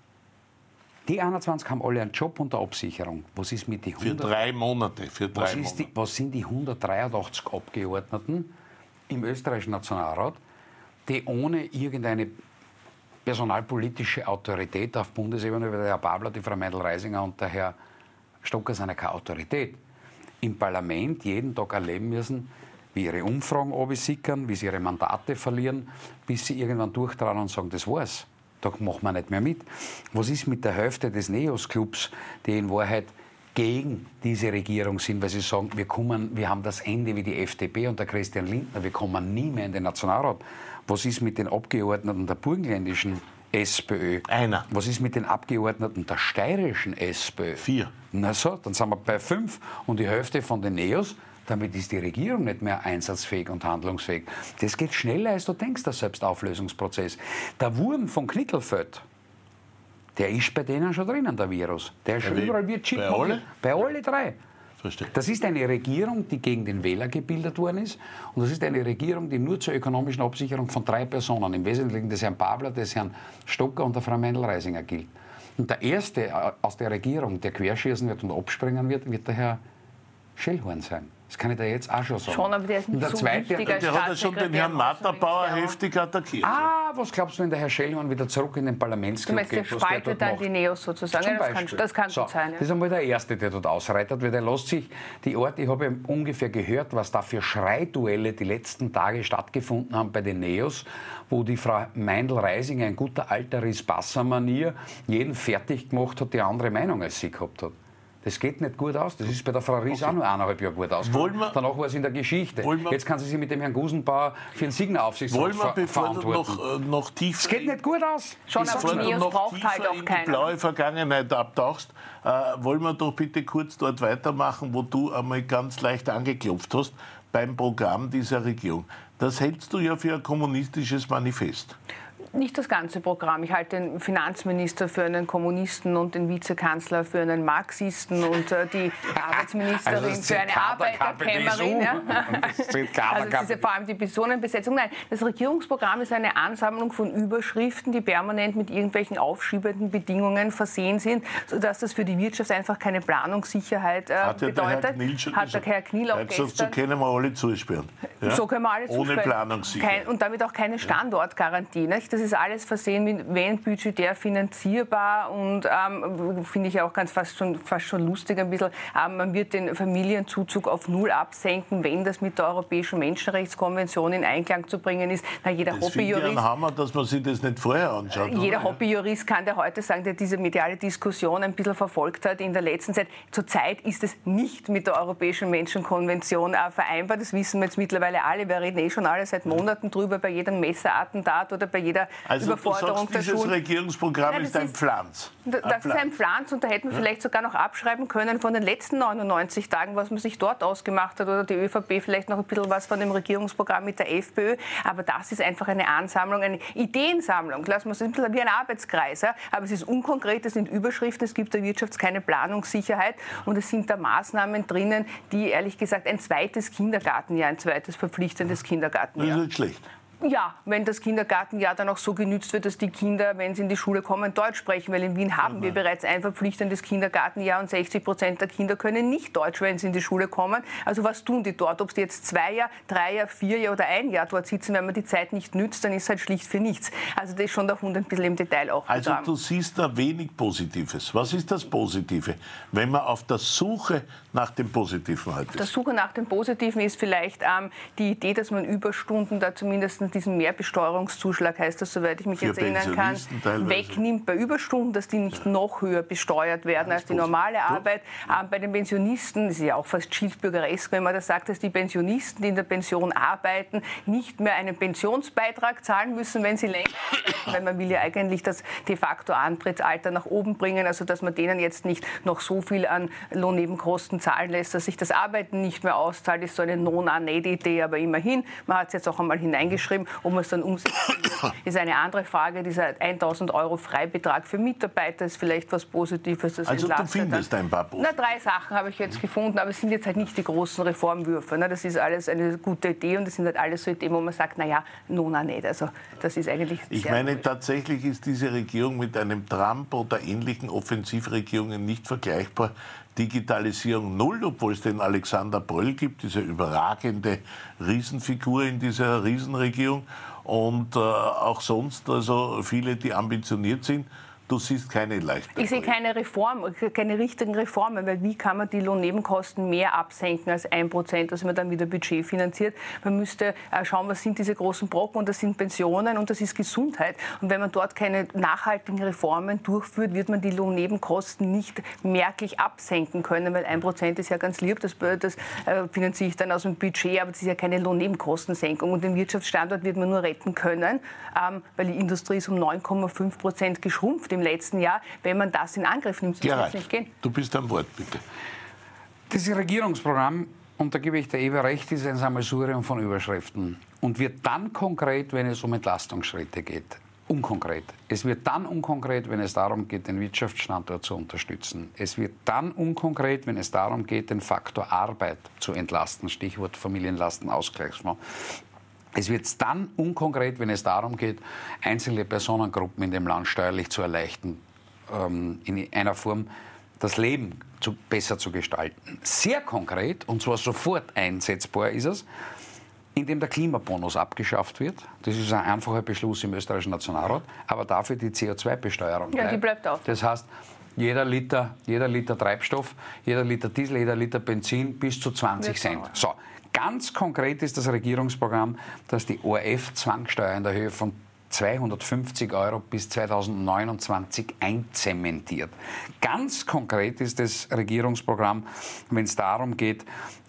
die einundzwanzig haben alle einen Job unter Absicherung. Was ist mit den hundert? Für drei Monate. Für drei Was, ist Monate. die, was sind die hundertdreiundachtzig Abgeordneten im österreichischen Nationalrat, die ohne irgendeine personalpolitische Autorität auf Bundesebene, weil der Herr Babler, die Frau Meindl-Reisinger und der Herr Stocker sind ja keine Autorität, im Parlament jeden Tag erleben müssen, wie ihre Umfragen absickern, wie sie ihre Mandate verlieren, bis sie irgendwann durchtrauen und sagen, das war's. Da machen wir nicht mehr mit. Was ist mit der Hälfte des Neos-Clubs, die in Wahrheit gegen diese Regierung sind, weil sie sagen, wir, kommen, wir haben das Ende wie die F D P und der Christian Lindner, wir kommen nie mehr in den Nationalrat. Was ist mit den Abgeordneten der burgenländischen SPÖ? Einer. Was ist mit den Abgeordneten der steirischen SPÖ? Vier. Na so, dann sind wir bei fünf und die Hälfte von den Neos. Damit ist die Regierung nicht mehr einsatzfähig und handlungsfähig. Das geht schneller, als du denkst, der Selbstauflösungsprozess. Der Wurm von Knittelfeld, der ist bei denen schon drinnen, der Virus. Der ist schon Bei überall wie Chip. bei alle? Bei alle drei. Verstehe. Das ist eine Regierung, die gegen den Wähler gebildet worden ist. Und das ist eine Regierung, die nur zur ökonomischen Absicherung von drei Personen, im Wesentlichen des Herrn Babler, des Herrn Stocker und der Frau Meindl-Reisinger gilt. Und der Erste aus der Regierung, der querschießen wird und abspringen wird, wird der Herr Schellhorn sein. Das kann ich dir jetzt auch schon sagen. Schon, aber der ist nicht Und der so Zweite, wichtig als Der hat ja schon den Herrn Matterbauer heftig attackiert. Ah, was glaubst du, wenn der Herr Schellhorn wieder zurück in den Du Parlamentsclub meinst, der geht? was der spaltet dort dann macht? die Neos sozusagen? Zum Ja, das, kann, Beispiel. das kann so, gut sein. Ja. Das ist einmal der Erste, der dort ausreitet, weil der lässt sich die Ort, ich habe ja ungefähr gehört, was da für Schreiduelle die letzten Tage stattgefunden haben bei den Neos, wo die Frau Meindl-Reisinger in guter alter Riss-Basser-Manier jeden fertig gemacht hat, die eine andere Meinung als sie gehabt hat. Das geht nicht gut aus. Das ist bei der Frau Ries okay. auch nur eineinhalb Jahre gut ausgegangen. Danach war es in der Geschichte. Jetzt kann sie sich mit dem Herrn Gusenbauer für den Signer-Aufsichtsrat Wollen wir, ver bevor du verantworten. noch, äh, noch tiefer... Es geht nicht gut aus. Schon, Bevor aber die du Neos noch braucht halt tiefer auch in die keiner. blaue Vergangenheit abtauchst, äh, wollen wir doch bitte kurz dort weitermachen, wo du einmal ganz leicht angeklopft hast, beim Programm dieser Regierung. Das hältst du ja für ein kommunistisches Manifest. Nicht das ganze Programm. Ich halte den Finanzminister für einen Kommunisten und den Vizekanzler für einen Marxisten und äh, die Arbeitsministerin also für eine Arbeiterkämmerin. Ja. Also das ist ja vor allem die Personenbesetzung. Nein, das Regierungsprogramm ist eine Ansammlung von Überschriften, die permanent mit irgendwelchen aufschiebenden Bedingungen versehen sind, sodass das für die Wirtschaft einfach keine Planungssicherheit äh, Hat bedeutet. Der Herr Knil schon Hat der Herr Knil auch gestern. So können wir alle zusperren. Ja? So können wir alle zusperren. Ohne Planungssicherheit. Kein, und damit auch keine Standortgarantie. Nicht? Das ist alles versehen mit wenn budgetär finanzierbar und ähm, finde ich auch ganz fast schon, fast schon lustig ein bisschen. Ähm, man wird den Familienzuzug auf null absenken, wenn das mit der Europäischen Menschenrechtskonvention in Einklang zu bringen ist. Na, jeder das finde ich ein Hammer, dass man sich das nicht vorher anschaut. Jeder oder? Hobbyjurist kann der heute sagen, der diese mediale Diskussion ein bisschen verfolgt hat in der letzten Zeit. Zurzeit ist es nicht mit der Europäischen Menschenkonvention äh, vereinbar. Das wissen wir jetzt mittlerweile alle. Wir reden eh schon alle seit Monaten drüber, bei jedem Messerattentat oder bei jeder also Überforderung du sagst, der dieses Schulen. Regierungsprogramm Nein, ist ein ist, Pflanz. Das ein ist Pflanz. ein Pflanz und da hätten wir ja. vielleicht sogar noch abschreiben können von den letzten neunundneunzig Tagen, was man sich dort ausgemacht hat oder die ÖVP vielleicht noch ein bisschen was von dem Regierungsprogramm mit der FPÖ. Aber das ist einfach eine Ansammlung, eine Ideensammlung. Lassen wir es ein bisschen wie ein Arbeitskreis. Ja? Aber es ist unkonkret, es sind Überschriften, es gibt der Wirtschaft keine Planungssicherheit und es sind da Maßnahmen drinnen, die ehrlich gesagt ein zweites Kindergartenjahr, ein zweites verpflichtendes Kindergartenjahr. Das ist nicht schlecht. Ja, wenn das Kindergartenjahr dann auch so genützt wird, dass die Kinder, wenn sie in die Schule kommen, Deutsch sprechen. Weil in Wien haben ja, wir bereits ein verpflichtendes Kindergartenjahr und sechzig Prozent der Kinder können nicht Deutsch, wenn sie in die Schule kommen. Also was tun die dort? Ob sie jetzt zwei Jahre, drei Jahre, vier Jahre oder ein Jahr dort sitzen, wenn man die Zeit nicht nützt, dann ist es halt schlicht für nichts. Also das ist schon der Hund ein bisschen im Detail auch Also begraben. du siehst da wenig Positives. Was ist das Positive, wenn man auf der Suche nach dem Positiven halt ist? Auf der Suche nach dem Positiven ist vielleicht ähm, die Idee, dass man Überstunden da zumindest diesen Mehrbesteuerungszuschlag, heißt das, soweit ich mich Für jetzt erinnern kann, wegnimmt bei Überstunden, dass die nicht noch höher besteuert werden als die normale Arbeit. Ähm, bei den Pensionisten, das ist ja auch fast schildbürgeresk, wenn man das sagt, dass die Pensionisten, die in der Pension arbeiten, nicht mehr einen Pensionsbeitrag zahlen müssen, wenn sie länger arbeiten, weil man will ja eigentlich das de facto Antrittsalter nach oben bringen, also dass man denen jetzt nicht noch so viel an Lohnnebenkosten zahlen lässt, dass sich das Arbeiten nicht mehr auszahlt, ist so eine Non-A-Net-Idee, aber immerhin, man hat es jetzt auch einmal hineingeschrieben, ob man es dann umsetzen will, ist eine andere Frage. Dieser tausend Euro Freibetrag für Mitarbeiter ist vielleicht was Positives. Das also du findest ein paar Na, drei Sachen habe ich jetzt gefunden, aber es sind jetzt halt nicht die großen Reformwürfe. Ne? Das ist alles eine gute Idee und das sind halt alles so Ideen, wo man sagt, naja, nona nicht. Also das ist eigentlich Ich sehr meine, gut. Tatsächlich ist diese Regierung mit einem Trump oder ähnlichen Offensivregierungen nicht vergleichbar. Digitalisierung null, obwohl es den Alexander Bröll gibt, diese überragende Riesenfigur in dieser Riesenregierung. Und äh, auch sonst, also viele, die ambitioniert sind. Du siehst keine leichten. Ich sehe keine Reform, keine richtigen Reformen, weil wie kann man die Lohnnebenkosten mehr absenken als ein Prozent, dass man dann wieder Budget finanziert? Man müsste schauen, was sind diese großen Brocken und das sind Pensionen und das ist Gesundheit. Und wenn man dort keine nachhaltigen Reformen durchführt, wird man die Lohnnebenkosten nicht merklich absenken können, weil ein Prozent ist ja ganz lieb, das, das äh, finanziere ich dann aus dem Budget, aber das ist ja keine Lohnnebenkostensenkung. Und den Wirtschaftsstandort wird man nur retten können, ähm, weil die Industrie ist um neun Komma fünf Prozent geschrumpft im letzten Jahr. Wenn man das in Angriff nimmt, soll es nicht gehen. Du bist am Wort, bitte. Das Regierungsprogramm, und da gebe ich der Ewe recht, ist ein Sammelsurium von Überschriften und wird dann konkret, wenn es um Entlastungsschritte geht. Unkonkret. Es wird dann unkonkret, wenn es darum geht, den Wirtschaftsstandort zu unterstützen. Es wird dann unkonkret, wenn es darum geht, den Faktor Arbeit zu entlasten. Stichwort Familienlastenausgleichsfonds. Es wird dann unkonkret, wenn es darum geht, einzelne Personengruppen in dem Land steuerlich zu erleichtern, ähm, in einer Form das Leben zu, besser zu gestalten. Sehr konkret, und zwar sofort einsetzbar ist es, indem der Klimabonus abgeschafft wird. Das ist ein einfacher Beschluss im österreichischen Nationalrat, aber dafür die C O zwei Besteuerung bleibt. Ja, die bleibt auch. Das heißt, jeder Liter, jeder Liter Treibstoff, jeder Liter Diesel, jeder Liter Benzin bis zu zwanzig Cent. So. Ganz konkret ist das Regierungsprogramm, dass die O R F-Zwangssteuer in der Höhe von zweihundertfünfzig Euro bis zweitausendneunundzwanzig einzementiert. Ganz konkret ist das Regierungsprogramm, wenn es darum geht,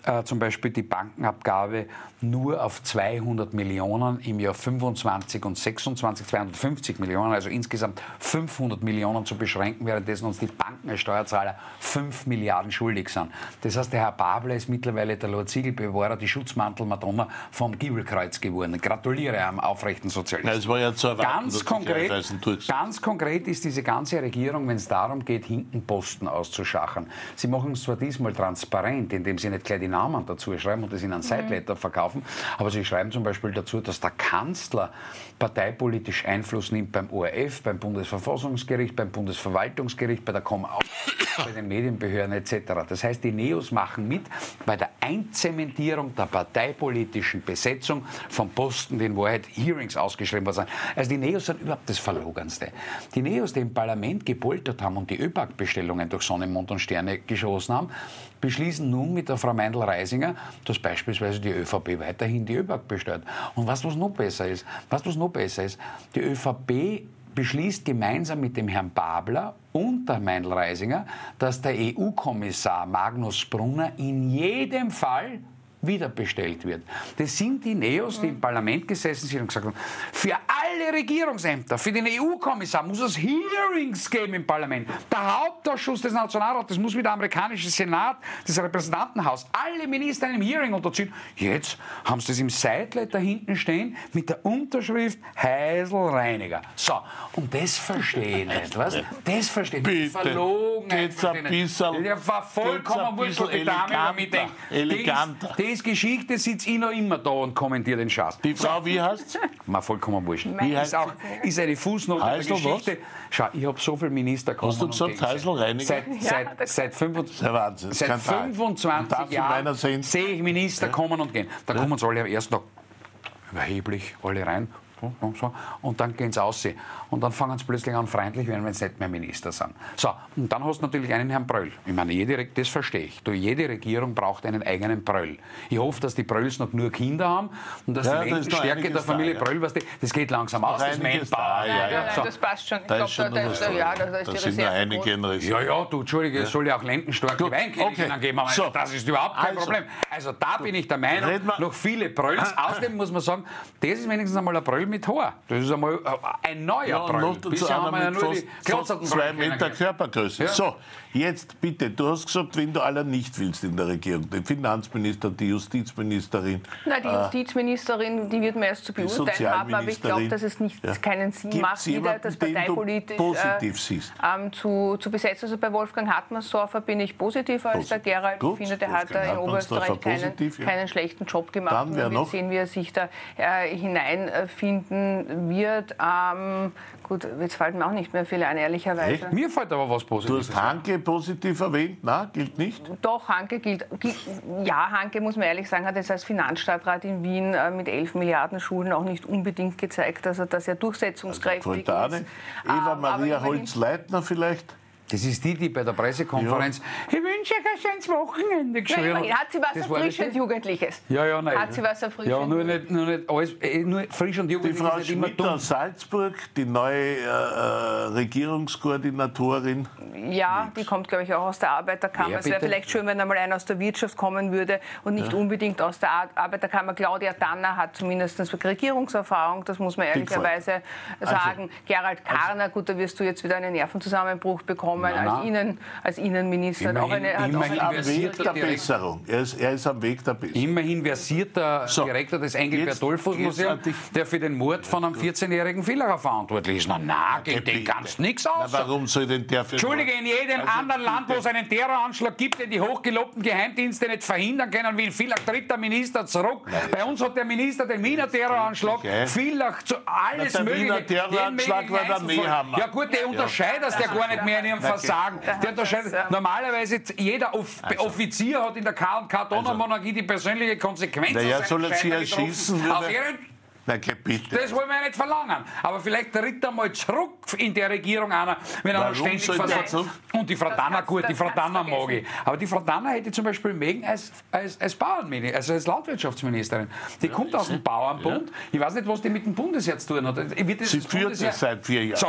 äh, zum Beispiel die Bankenabgabe nur auf zweihundert Millionen im Jahr fünfundzwanzig und sechsundzwanzig, zweihundertfünfzig Millionen, also insgesamt fünfhundert Millionen zu beschränken, währenddessen uns die Banken als Steuerzahler fünf Milliarden schuldig sind. Das heißt, der Herr Babler ist mittlerweile der Lord Ziegelbewahrer, die Schutzmantel-Madonna vom Giebelkreuz geworden. Gratuliere am aufrechten Sozialismus. Das war ja zu erwarten, ganz, konkret, ganz konkret ist diese ganze Regierung, wenn es darum geht, hinten Posten auszuschachern. Sie machen es zwar diesmal transparent, indem sie nicht gleich die Namen dazu schreiben und das in einen Sideletter verkaufen, aber sie schreiben zum Beispiel dazu, dass der Kanzler parteipolitisch Einfluss nimmt beim O R F, beim Bundesverfassungsgericht, beim Bundesverwaltungsgericht, bei der K O M, bei den Medienbehörden et cetera. Das heißt, die Neos machen mit bei der Einzementierung der parteipolitischen Besetzung von Posten, die in Wahrheit Hearings ausgeschrieben worden sind. Also die Neos sind überhaupt das Verlogenste. Die Neos, die im Parlament gepoltert haben und die ÖBAG-Bestellungen durch Sonne, Mond und Sterne geschossen haben, beschließen nun mit der Frau Meindl-Reisinger, dass beispielsweise die ÖVP weiterhin die ÖBAG bestellt. Und weißt du, was noch besser ist? Weißt du, was noch besser ist? Die ÖVP beschließt gemeinsam mit dem Herrn Babler und der Meindl-Reisinger, dass der E U-Kommissar Magnus Brunner in jedem Fall wiederbestellt wird. Das sind die Neos, die im Parlament gesessen sind und gesagt haben, für alle Regierungsämter, für den E U-Kommissar muss es Hearings geben im Parlament. Der Hauptausschuss des Nationalrates muss wie der amerikanische Senat, das Repräsentantenhaus, alle Minister einem Hearing unterziehen. Jetzt haben sie das im Sideletter hinten stehen mit der Unterschrift Heisel-Reiniger. So, und das verstehe ich nicht, weißt du? Das verstehe ich nicht. Verlogenheit. Geht's ein bisschen, der war vollkommen wurscht, die Dame mitdenkt. Eleganter. Das Geschichte sitzt ich noch immer da und kommentiert den Schatz. Die Frau, wie heißt Mal vollkommen wurscht. Wie ist, auch, ist eine Fußnote der Geschichte. Schau, ich habe so viele Minister gekommen. Hast du gesagt, Heisel-Reiniger? Seit, Ja, seit, seit, fünfundzwanzig, Wahnsinn, seit fünfundzwanzig Jahren sehe ich Minister ja. kommen und gehen. Da ja. kommen sie alle am ersten Tag überheblich, alle rein. So, und dann gehen sie aus. Und dann fangen sie plötzlich an, freundlich werden, wenn sie nicht mehr Minister sind. So, und dann hast du natürlich einen Herrn Bröll. Ich meine, jede, das verstehe ich. Du, jede Regierung braucht einen eigenen Bröll. Ich hoffe, dass die Brölls noch nur Kinder haben und dass ja, die Lendenstärke der Familie da, ja. Bröll, was die, das geht langsam aus. Das, das, da, ja, ja. Ja, so. Das passt schon. Ich da glaube, da, da, da, ja, da, da ist da die sind Reserve einige groß. Ja, ja, du, Entschuldige, es ja. soll ja auch lendenstarke Weinkelchen okay. geben. Aber so. Das ist überhaupt kein also. Problem. Also da bin ich der Meinung, noch viele Brölls. Außerdem muss man sagen, das ist wenigstens einmal ein Bröll mit Haar. Das ist einmal ein neuer ja, Bröll. Bisher haben wir ja nur die zwei Meter Körpergröße. Ja. So, jetzt bitte, du hast gesagt, wen du alle nicht willst in der Regierung. Den Finanzminister, die Justizministerin. Nein, die Justizministerin, die wird man erst zu beurteilen haben, aber ich glaube, dass es nicht, ja. keinen Sinn Gibt's macht, wieder das parteipolitisch positiv äh, zu, zu besetzen. Also bei Wolfgang Hartmannsdorfer bin ich positiver als der Gerald. Gut. Ich finde, der Wolfgang hat in Oberösterreich keinen, ja. keinen schlechten Job gemacht. Dann wir noch? sehen, wie er sich da äh, hineinfinden wird. Ähm, gut, jetzt fallen mir auch nicht mehr viele ein, ehrlicherweise. Echt? Mir fällt aber was Positives. Du hast Hanke positiv erwähnt, na, gilt nicht? Doch, Hanke gilt, gilt. Ja, Hanke, muss man ehrlich sagen, hat jetzt als Finanzstadtrat in Wien äh, mit elf Milliarden Schulden auch nicht unbedingt gezeigt, dass er das ja durchsetzungskräftig also, ist. Eva Maria Holz-Leitner vielleicht? Das ist die, die bei der Pressekonferenz ja. ich wünsche euch ein schönes Wochenende geschrieben hat. Hat sie was Erfrischend Jugendliches? Ja, ja, nein. Hat sie was Erfrischend Ja, nur nicht, nur nicht alles, nur frisch und jugendlich. Die Frau Schmidt aus Salzburg, die neue äh, Regierungskoordinatorin. Ja, Nix. Die kommt, glaube ich, auch aus der Arbeiterkammer. Es wäre vielleicht schön, wenn einmal einer aus der Wirtschaft kommen würde und nicht ja. unbedingt aus der Arbeiterkammer. Claudia Danner hat zumindest Regierungserfahrung, das muss man ehrlicherweise sagen. Also, Gerald Karner, gut, da wirst du jetzt wieder einen Nervenzusammenbruch bekommen. Nein, als, Innen, als Innenminister. Immerhin, auch eine, hat immerhin auch am Weg der Besserung. Er ist, er ist am Weg der Besserung. Immerhin versierter so, Direktor des Engelbert-Dollfuß-Museums, der für den Mord von einem vierzehnjährigen Villacher verantwortlich ist. Na, na, gegen den kannst du nichts aus. Warum soll denn der für Entschuldige, in jedem also, anderen Land, wo es einen Terroranschlag gibt, den die hochgelobten Geheimdienste nicht verhindern können, will Villach tritt der Minister zurück. Nein, Bei uns hat der Minister den Wiener Terroranschlag, Villach, alles der mögliche. Der Wiener Terroranschlag war der Nehammer. Ja gut, der unterscheidet das ja gar nicht mehr in ihrem Versagen. Der unterscheidet. Normalerweise jeder Off also. Offizier hat in der K und K-Donnermonarchie die persönliche Konsequenz. Naja, soll er sich erschießen? Na, bitte. Das wollen wir ja nicht verlangen. Aber vielleicht tritt er mal zurück in der Regierung einer, wenn er ständig versagt. Und die Frau Danner, gut, die Frau Danner mag ich. Aber die Frau Danner hätte zum Beispiel mögen als, als, als Bauernministerin, also als Landwirtschaftsministerin. Die ja, kommt aus dem Bauernbund. Ja. Ich weiß nicht, was die mit dem Bundesheer zu tun hat. Sie führt es seit vier Jahren. So.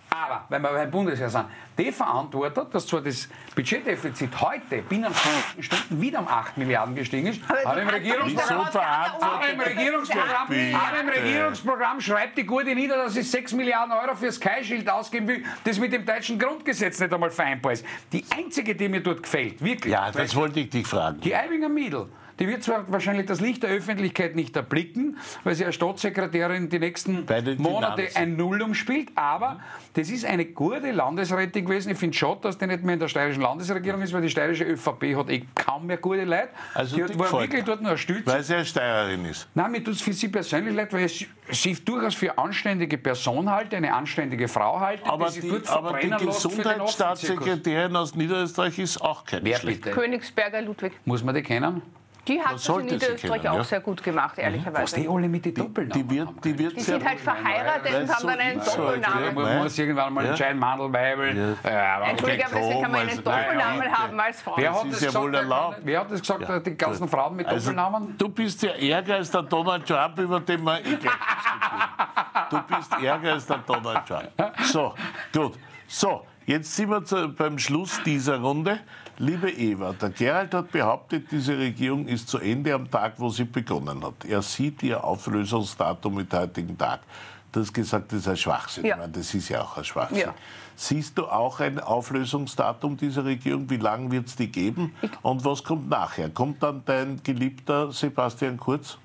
Aber, wenn wir beim Bundesheer sind, die verantwortet, dass zwar das Budgetdefizit heute binnen fünf Stunden wieder um acht Milliarden gestiegen ist, aber im, Regierungsprogramm, aber, im Regierungsprogramm, aber im Regierungsprogramm schreibt die Gute nieder, dass sie sechs Milliarden Euro für das Sky-Schild ausgeben will, das mit dem deutschen Grundgesetz nicht einmal vereinbar ist. Die einzige, die mir dort gefällt, wirklich. Ja, das wollte ich dich fragen. Die Aibinger Miedl. Die wird zwar wahrscheinlich das Licht der Öffentlichkeit nicht erblicken, weil sie als Staatssekretärin die nächsten Monate ein Null umspielt, aber das ist eine gute Landesrätin gewesen. Ich finde es schade, dass die nicht mehr in der steirischen Landesregierung ist, weil die steirische ÖVP hat eh kaum mehr gute Leute. Also die hat, war wirklich dort nur eine Stütze. Weil sie eine Steirerin ist. Nein, mir tut es für sie persönlich leid, weil ich sie durchaus für anständige Person halte, eine anständige Frau halte. Aber die, die, aber die Gesundheitsstaatssekretärin aus Niederösterreich ist auch keine Wer schlechte. bitte? Königsberger Ludwig. Muss man die kennen? Die hat das in Niederösterreich kennen, auch ja. sehr gut gemacht, ehrlicherweise. Was die alle mit den Doppelnamen Die wird, die wird Die sind halt verheiratet und haben dann einen Doppelnamen. Man muss irgendwann mal entscheiden, Mandelweibel. Ja. Entschuldige, aber deswegen kann man einen Doppelnamen haben als Frau. Wer hat Das das ist ja gesagt, wohl erlaubt. Wer hat das gesagt, Ja. die ganzen Frauen mit Also, Doppelnamen? du bist ja ärger als der Donald Trump, über den wir eh gleich diskutieren. Du bist ärger als der Donald Trump. So, gut. So, jetzt sind wir zu, beim Schluss dieser Runde. Liebe Eva, der Gerald hat behauptet, diese Regierung ist zu Ende am Tag, wo sie begonnen hat. Er sieht ihr Auflösungsdatum mit heutigen Tag. Du hast gesagt, das ist ein Schwachsinn. Ja. Ich meine, das ist ja auch ein Schwachsinn. Ja. Siehst du auch ein Auflösungsdatum dieser Regierung? Wie lange wird es die geben? Und was kommt nachher? Kommt dann dein geliebter Sebastian Kurz?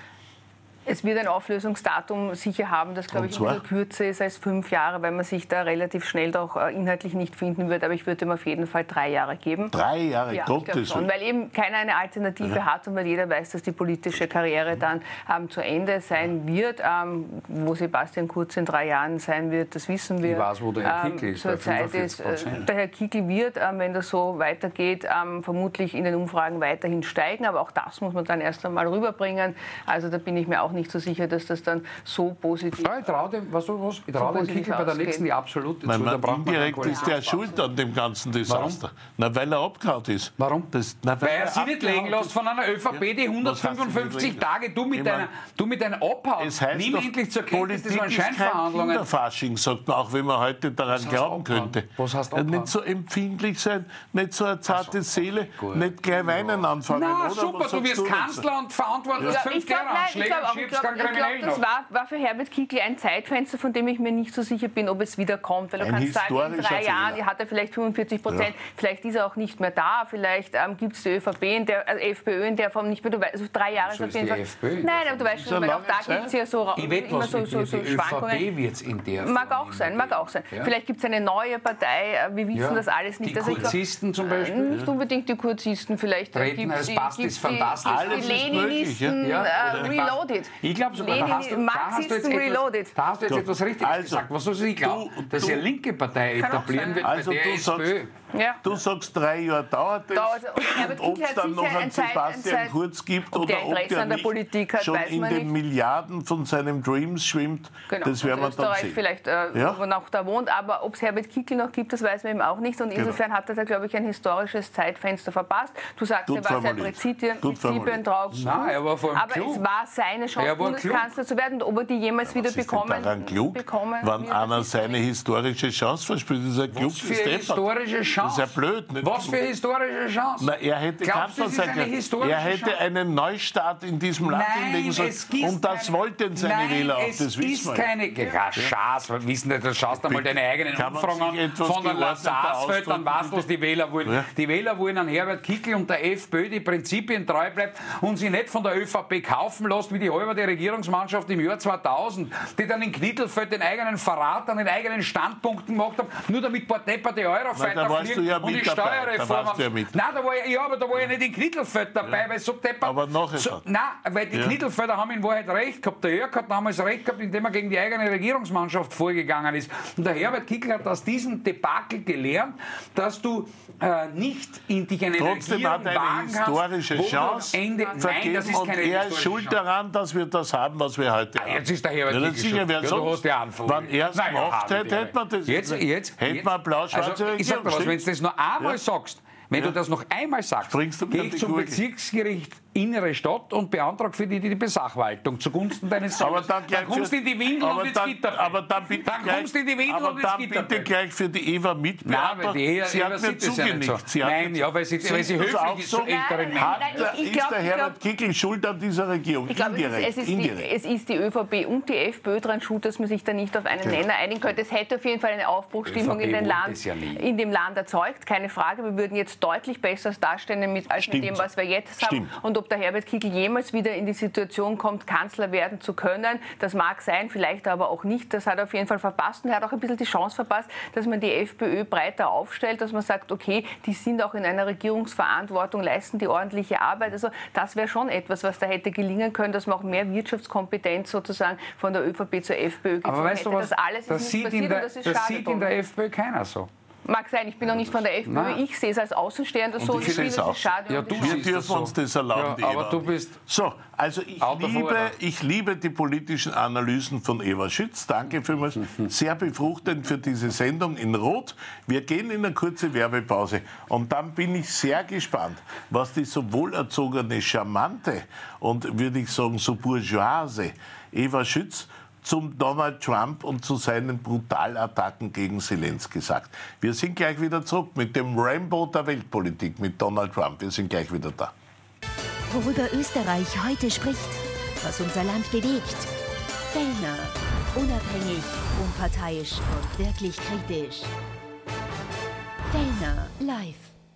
Es wird ein Auflösungsdatum sicher haben, das, glaube Und ich, ein zwar? bisschen kürzer ist als fünf Jahre, weil man sich da relativ schnell doch äh, inhaltlich nicht finden wird. Aber ich würde ihm auf jeden Fall drei Jahre geben. Drei Jahre, Ja, ich glaube Gottes schon, Willen. weil eben keiner eine Alternative hat und weil jeder weiß, dass die politische Karriere dann ähm, zu Ende sein wird. Ähm, wo Sebastian Kurz in drei Jahren sein wird, das wissen wir. Ich weiß, wo der Herr Ähm, Kickl ist, zur bei Zeit ist, fünfundvierzig äh, Prozent. Der Herr Kickl wird, ähm, wenn das so weitergeht, ähm, vermutlich in den Umfragen weiterhin steigen. Aber auch das muss man dann erst einmal rüberbringen. Also da bin ich mir auch nicht so sicher, dass das dann so positiv Ja, ich traue dem, was, was, ich trau dem positiv Kickl bei der ausgeht. nächsten die absolute Nein, zu. Da man, braucht man keinen indirekt ist der Koalitionspartner. schuld an dem ganzen Desaster. Na, weil er abgehauen ist. Warum? Das, na, Weil er er sich nicht abgehauen legen lässt ist. von einer ÖVP, die Ja, was heißt denn hundertfünfundfünfzig nicht Tage, du mit, Ich deiner, mein, du mit deiner Abhaut, Es heißt nimm doch, endlich zur Kenntnis, das Politik waren ist kein Scheinverhandlungen. Kinderfasching, sagt man, auch wenn man heute daran heißt glauben abhauen? könnte. Was heißt Ja, abhauen? nicht so empfindlich sein, nicht so eine zarte Seele, gut. nicht gleich weinen anfangen. Na oder? super, Was du sagst wirst dazu? Kanzler und verantwortlich Ja, fünf ich glaube, Jahre nein, ich Anschläge glaube und auch, ich schiebst glaube, keinen ich glaub, Kriminellen das noch. war, war für Herbert Kickl ein Zeitfenster, von dem ich mir nicht so sicher bin, ob es wieder kommt. Weil du Ein kannst sagen, in historischer drei Jahren Fehler. hat er vielleicht fünfundvierzig Prozent, Ja. vielleicht ist er auch nicht mehr da, vielleicht ähm, gibt es die ÖVP in der also FPÖ in der Form nicht mehr. Du weißt, also drei Jahre So ist auf ist jeden die Fall. FPÖ in der Nein, Form. aber du weißt So schon, weil auch lange da Zeit. gibt es ja so, Ich wette, immer was so, mit so, dir, so die Schwankungen. ÖVP wird es in der Mag Form auch sein, in mag der- auch sein. Ja. Vielleicht gibt es eine neue Partei, äh, wir wissen Ja. das alles nicht. Die Also ich glaub, Kurzisten zum Beispiel. äh, Nicht unbedingt die Kurzisten, vielleicht äh, Treten gibt's als die, Bastis gibt's die, fantastisch. gibt's Alles die ist möglich, ja. Leninisten Ja, äh, oder die Reloaded. Ich glaube sogar, da hast du, da hast du jetzt Marxisten etwas, Reloaded. da hast du jetzt So, etwas Richtiges also, gesagt. Was soll ich glauben? du- Dass du- sie eine linke Partei Kann auch etablieren sein. wird Also bei der du sagst, SPÖ. Ja. du sagst, drei Jahre dauert es. Dauert es. Und Herbert Und ob Kickl es hat dann noch sicher einen ein Zeit- ein Sebastian Zeit- Kurz gibt ob oder der ob Interesse der an der nicht Politik hat, schon weiß in man den nicht. Milliarden von seinem Dreams schwimmt, Genau. das werden wir und dann Österreich sehen. vielleicht äh, Ja? wo er noch da wohnt, aber ob es Herbert Kickl noch gibt, das weiß man eben auch nicht. Und Genau. insofern hat er da, glaube ich, ein historisches Zeitfenster verpasst. Du sagst, Gut er war sehr formuliert. Prinzipien, Gut formuliert. Prinzipien trau. Nein, er war vor allem Aber klug. es war seine Chance, Er war Bundeskanzler zu werden. Und ob er die jemals wieder Was ist denn bekommen, daran klug, bekommen wenn wird, einer das ist seine historische Chance verspielt? Das ist ein Was kluges für eine Deppert. historische Chance. Das ist ja blöd. Nicht? Was für eine historische Chance. Na, er hätte Glaubst du, Kanzler es ist sein eine können. historische Er hätte Chance? einen Neustart in diesem Land Nein, hinlegen sollen. es gibt Und das keine- wollten seine Nein, Wähler auch. es Das wissen ist wir. keine ja, Chance. Wir wissen nicht, du schaust einmal deine eigenen Kann man Umfragen sich an etwas von der geordneter Lasarsfeld, dann ausdrücken, weißt du, was die Wähler wollen. Ja. Die Wähler wollen an Herbert Kickl und der FPÖ, die Prinzipien treu bleibt und sie nicht von der ÖVP kaufen lässt, wie die halbe Regierungsmannschaft im Jahr zweitausend, die dann in Knittelfeld den eigenen Verrat an den eigenen Standpunkten gemacht haben, nur damit ein paar depperte Eurofighter da warst fliegen du ja und mit die dabei. Da Steuerreform warst haben. du ja mit. Nein, da war ich, ja, aber da war ich nicht in Knittelfeld dabei, weil so deppert. Aber nachher so, dann. Nein, weil die Ja. Knittelfelder haben in Wahrheit recht gehabt. Der Jörg hat damals recht gehabt, indem er gegen die eigene Regierungsmannschaft vorgegangen ist. Und der Herbert Kickl hat aus diesem Debakel gelernt, dass du äh, nicht in dich eine Trotzdem Regierung hat er eine wagen historische kannst, wo du am Chance Ende, nein, vergeben das ist und keine er ist historische schuld Chance. daran, dass wir das haben, was wir heute haben. Jetzt ist der Herbert Ja, das Kickl sicher, schuld. wer Ja, du sonst? hast ja einen Vogel. Wenn er es Nein, ja, gemacht haben hätte, die. hätte man das. Jetzt, jetzt, hätte jetzt, man blau-schwarze also, ich sag dir was, Regierung, wenn du das noch einmal Ja. sagst, Wenn Ja. du das noch einmal sagst, Springst du gehe mir ich die zum Gurgel? Bezirksgericht Innere Stadt und beantrage für die die Besachwaltung zugunsten deines Aber Sohnes. dann, gleich dann kommst du für- in die Windel aber und ins dann, Gitterfeld. aber dann bitte Dann gleich, kommst du in die Windel aber und ins dann bitte Gitterfeld. gleich für die Eva Nein, mitbeantragt. weil die Eva, Sie Eva hat mir sieht das ja nicht so. zugenickt. Sie hat Nein, mir- ja, weil sie, weil sie Siehst du das höflich auch ist so? zu älteren Nein, Hat, nein, Menschen. ich- ich ist glaub- der ich Herbert Kickl schuld an dieser Regierung? Ich glaube, es indirekt, ist, es, ist die, indirekt. es ist die ÖVP und die FPÖ dran schuld, dass man sich da nicht auf einen Genau. Nenner einigen könnte. Es hätte auf jeden Fall eine Aufbruchsstimmung in, ÖVP den wollte Land, es ja nie. in dem Land erzeugt. Keine Frage, wir würden jetzt deutlich besser dastehen mit, als Stimmt. mit dem, was wir jetzt haben. Stimmt. Und ob der Herbert Kickl jemals wieder in die Situation kommt, Kanzler werden zu können, das mag sein, vielleicht aber auch nicht. Das hat er auf jeden Fall verpasst und er hat auch ein bisschen die Chance verpasst, dass man die FPÖ breiter aufstellt, dass man sagt, okay, die sind auch in einer Regierungsverantwortung, leisten die ordentliche Arbeit. Also das wäre schon etwas, was da hätte gelingen können, dass man auch mehr Wirtschaftskompetenz sozusagen von der ÖVP zur FPÖ gezogen Aber weißt hätte. du was, Das alles ist das nicht sieht, passiert in der, und das ist das schade. sieht in drum. der FPÖ keiner so. Mag sein, ich bin noch nicht von der FPÖ, Nein. ich sehe es als Außenstehender so ich und ich sehe finde, es das auch. ist schade. Ja, und du ist Wir schade. siehst dürfen so. uns das erlauben, die Ja, aber Eva. du bist So, also ich out of liebe, order. ich liebe die politischen Analysen von Eva Schütz. Danke vielmals. Sehr befruchtend für diese Sendung in Rot. Wir gehen in eine kurze Werbepause und dann bin ich sehr gespannt, was die so wohlerzogene, charmante und würde ich sagen so bourgeoise Eva Schütz zum Donald Trump und zu seinen Brutalattacken gegen Zelensky sagt. Wir sind gleich wieder zurück mit dem Rainbow der Weltpolitik mit Donald Trump. Wir sind gleich wieder da. Worüber Österreich heute spricht, was unser Land bewegt. Fellner, unabhängig, unparteiisch und wirklich kritisch. Fellner live.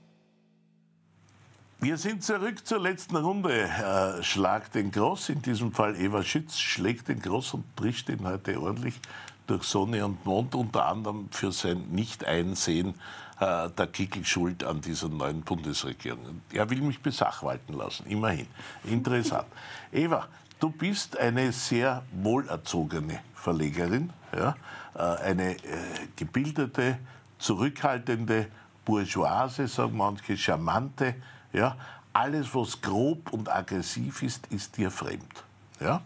Wir sind zurück zur letzten Runde. Äh, Schlag den Groß, in diesem Fall Eva Schütz, schlägt den Groß und trischt ihn heute ordentlich durch Sonne und Mond, unter anderem für sein Nicht-Einsehen äh, der Kickl schuld an dieser neuen Bundesregierung. Er will mich besachwalten lassen, immerhin. Interessant. Eva, du bist eine sehr wohlerzogene Verlegerin, ja? äh, eine äh, gebildete, zurückhaltende, bourgeoise, sagen manche, charmante. Ja? Alles, was grob und aggressiv ist, ist dir fremd. Ja?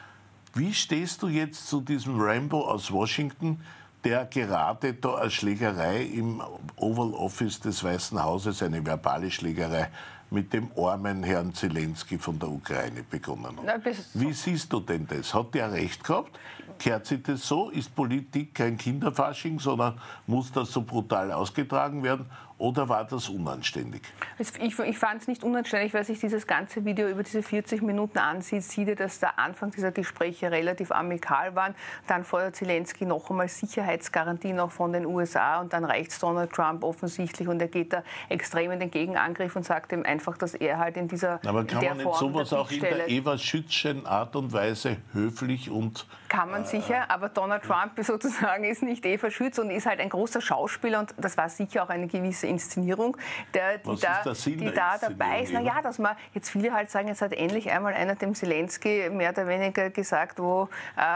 Wie stehst du jetzt zu diesem Rambo aus Washington, der gerade da eine Schlägerei im Oval Office des Weißen Hauses, eine verbale Schlägerei mit dem armen Herrn Zelensky von der Ukraine begonnen hat? Na, bis- Wie siehst du denn das? Hat der recht gehabt? Kehrt sich das so? Ist Politik kein Kinderfasching, sondern muss das so brutal ausgetragen werden? Oder war das unanständig? Es- Ich, ich fand es nicht unanständig, weil sich dieses ganze Video über diese vierzig Minuten ansieht, sieht er, dass der Anfang dieser Gespräche relativ amikal waren. Dann fordert Zelensky noch einmal Sicherheitsgarantien auch von den U S A und dann reicht es Donald Trump offensichtlich und er geht da extrem in den Gegenangriff und sagt ihm einfach, dass er halt in dieser Aber in kann der man nicht Form sowas der auch in der Bittstelle- Eva Schützschen Art und Weise höflich und... Kann man sicher, aber Donald Trump ist sozusagen ist nicht Eva Schütz und ist halt ein großer Schauspieler und das war sicher auch eine gewisse Inszenierung, der, die Was da, ist der Sinn die der da Inszenierung, dabei ist. Eva? Naja, dass man jetzt viele halt sagen, jetzt hat endlich einmal einer dem Zelensky mehr oder weniger gesagt, wo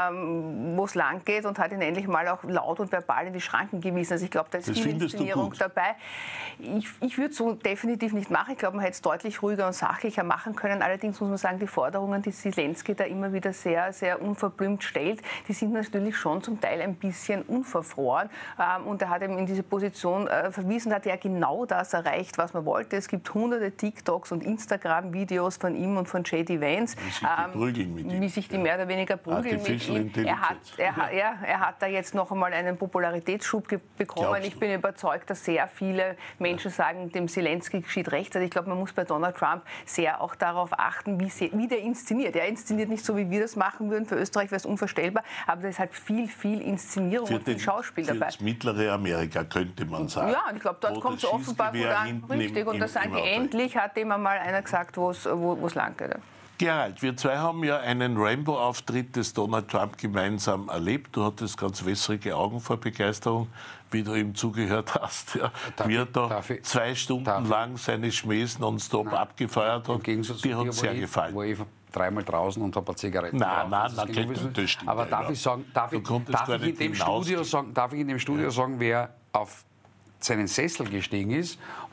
ähm, es lang geht und hat ihn endlich mal auch laut und verbal in die Schranken gewiesen. Also ich glaube, da ist Das viel findest du Inszenierung gut? dabei. Ich, ich würde so definitiv nicht machen. Ich glaube, man hätte es deutlich ruhiger und sachlicher machen können. Allerdings muss man sagen, die Forderungen, die Zelensky da immer wieder sehr, sehr unverblümt stellt, die sind natürlich schon zum Teil ein bisschen unverfroren. Ähm, und er hat eben in diese Position äh, verwiesen, hat ja genau das erreicht, was man wollte. Es gibt hunderte TikToks und Instagram-Videos von ihm und von J D Vance. Wie sich die prügeln mit ihm. Wie sich die mehr oder weniger prügeln mit Artificial ihm. Er hat, Intelligence. er, hat- ja, er hat da jetzt noch einmal einen Popularitätsschub ge- bekommen. Glaubst Ich du? bin überzeugt, dass sehr viele Menschen sagen, dem Zelensky geschieht recht. Also ich glaube, man muss bei Donald Trump sehr auch darauf achten, wie, sie, wie der inszeniert. Er inszeniert nicht so, wie wir das machen würden. Für Österreich wäre es unvorstellbar. Aber da ist halt viel, viel Inszenierung Für, und viel den, Schauspiel für dabei. das mittlere Amerika könnte man sagen. Ja, und ich glaube, dort Wo kommt es das offenbar gut Schießgewehr an. hinten Richtig, im- und da im- sagen im die, Auto ist. endlich hat dem einmal einer gesagt, wo es wo, es lang geht. Gerald, wir zwei haben ja einen Rainbow-Auftritt des Donald Trump gemeinsam erlebt. Du hattest ganz wässrige Augen vor Begeisterung, wie du ihm zugehört hast. Ja. Darf Wie ich- er da darf ich- zwei Stunden darf ich- lang seine Schmähs nonstop abgefeuert Im hat. Gegensatz Dir zu hat dir, es sehr wo ich, gefallen. wo ich dreimal draußen und habe eine Zigarette Nein, geraucht. nein, Das ist nein, genau das- so. das stimmt Aber ja darf überhaupt ich sagen, darf Du ich, konntest darf gar ich, in nicht dem Studio hinausgehen. sagen, darf ich in dem Studio sagen, wer auf seinen Sessel gestiegen ist und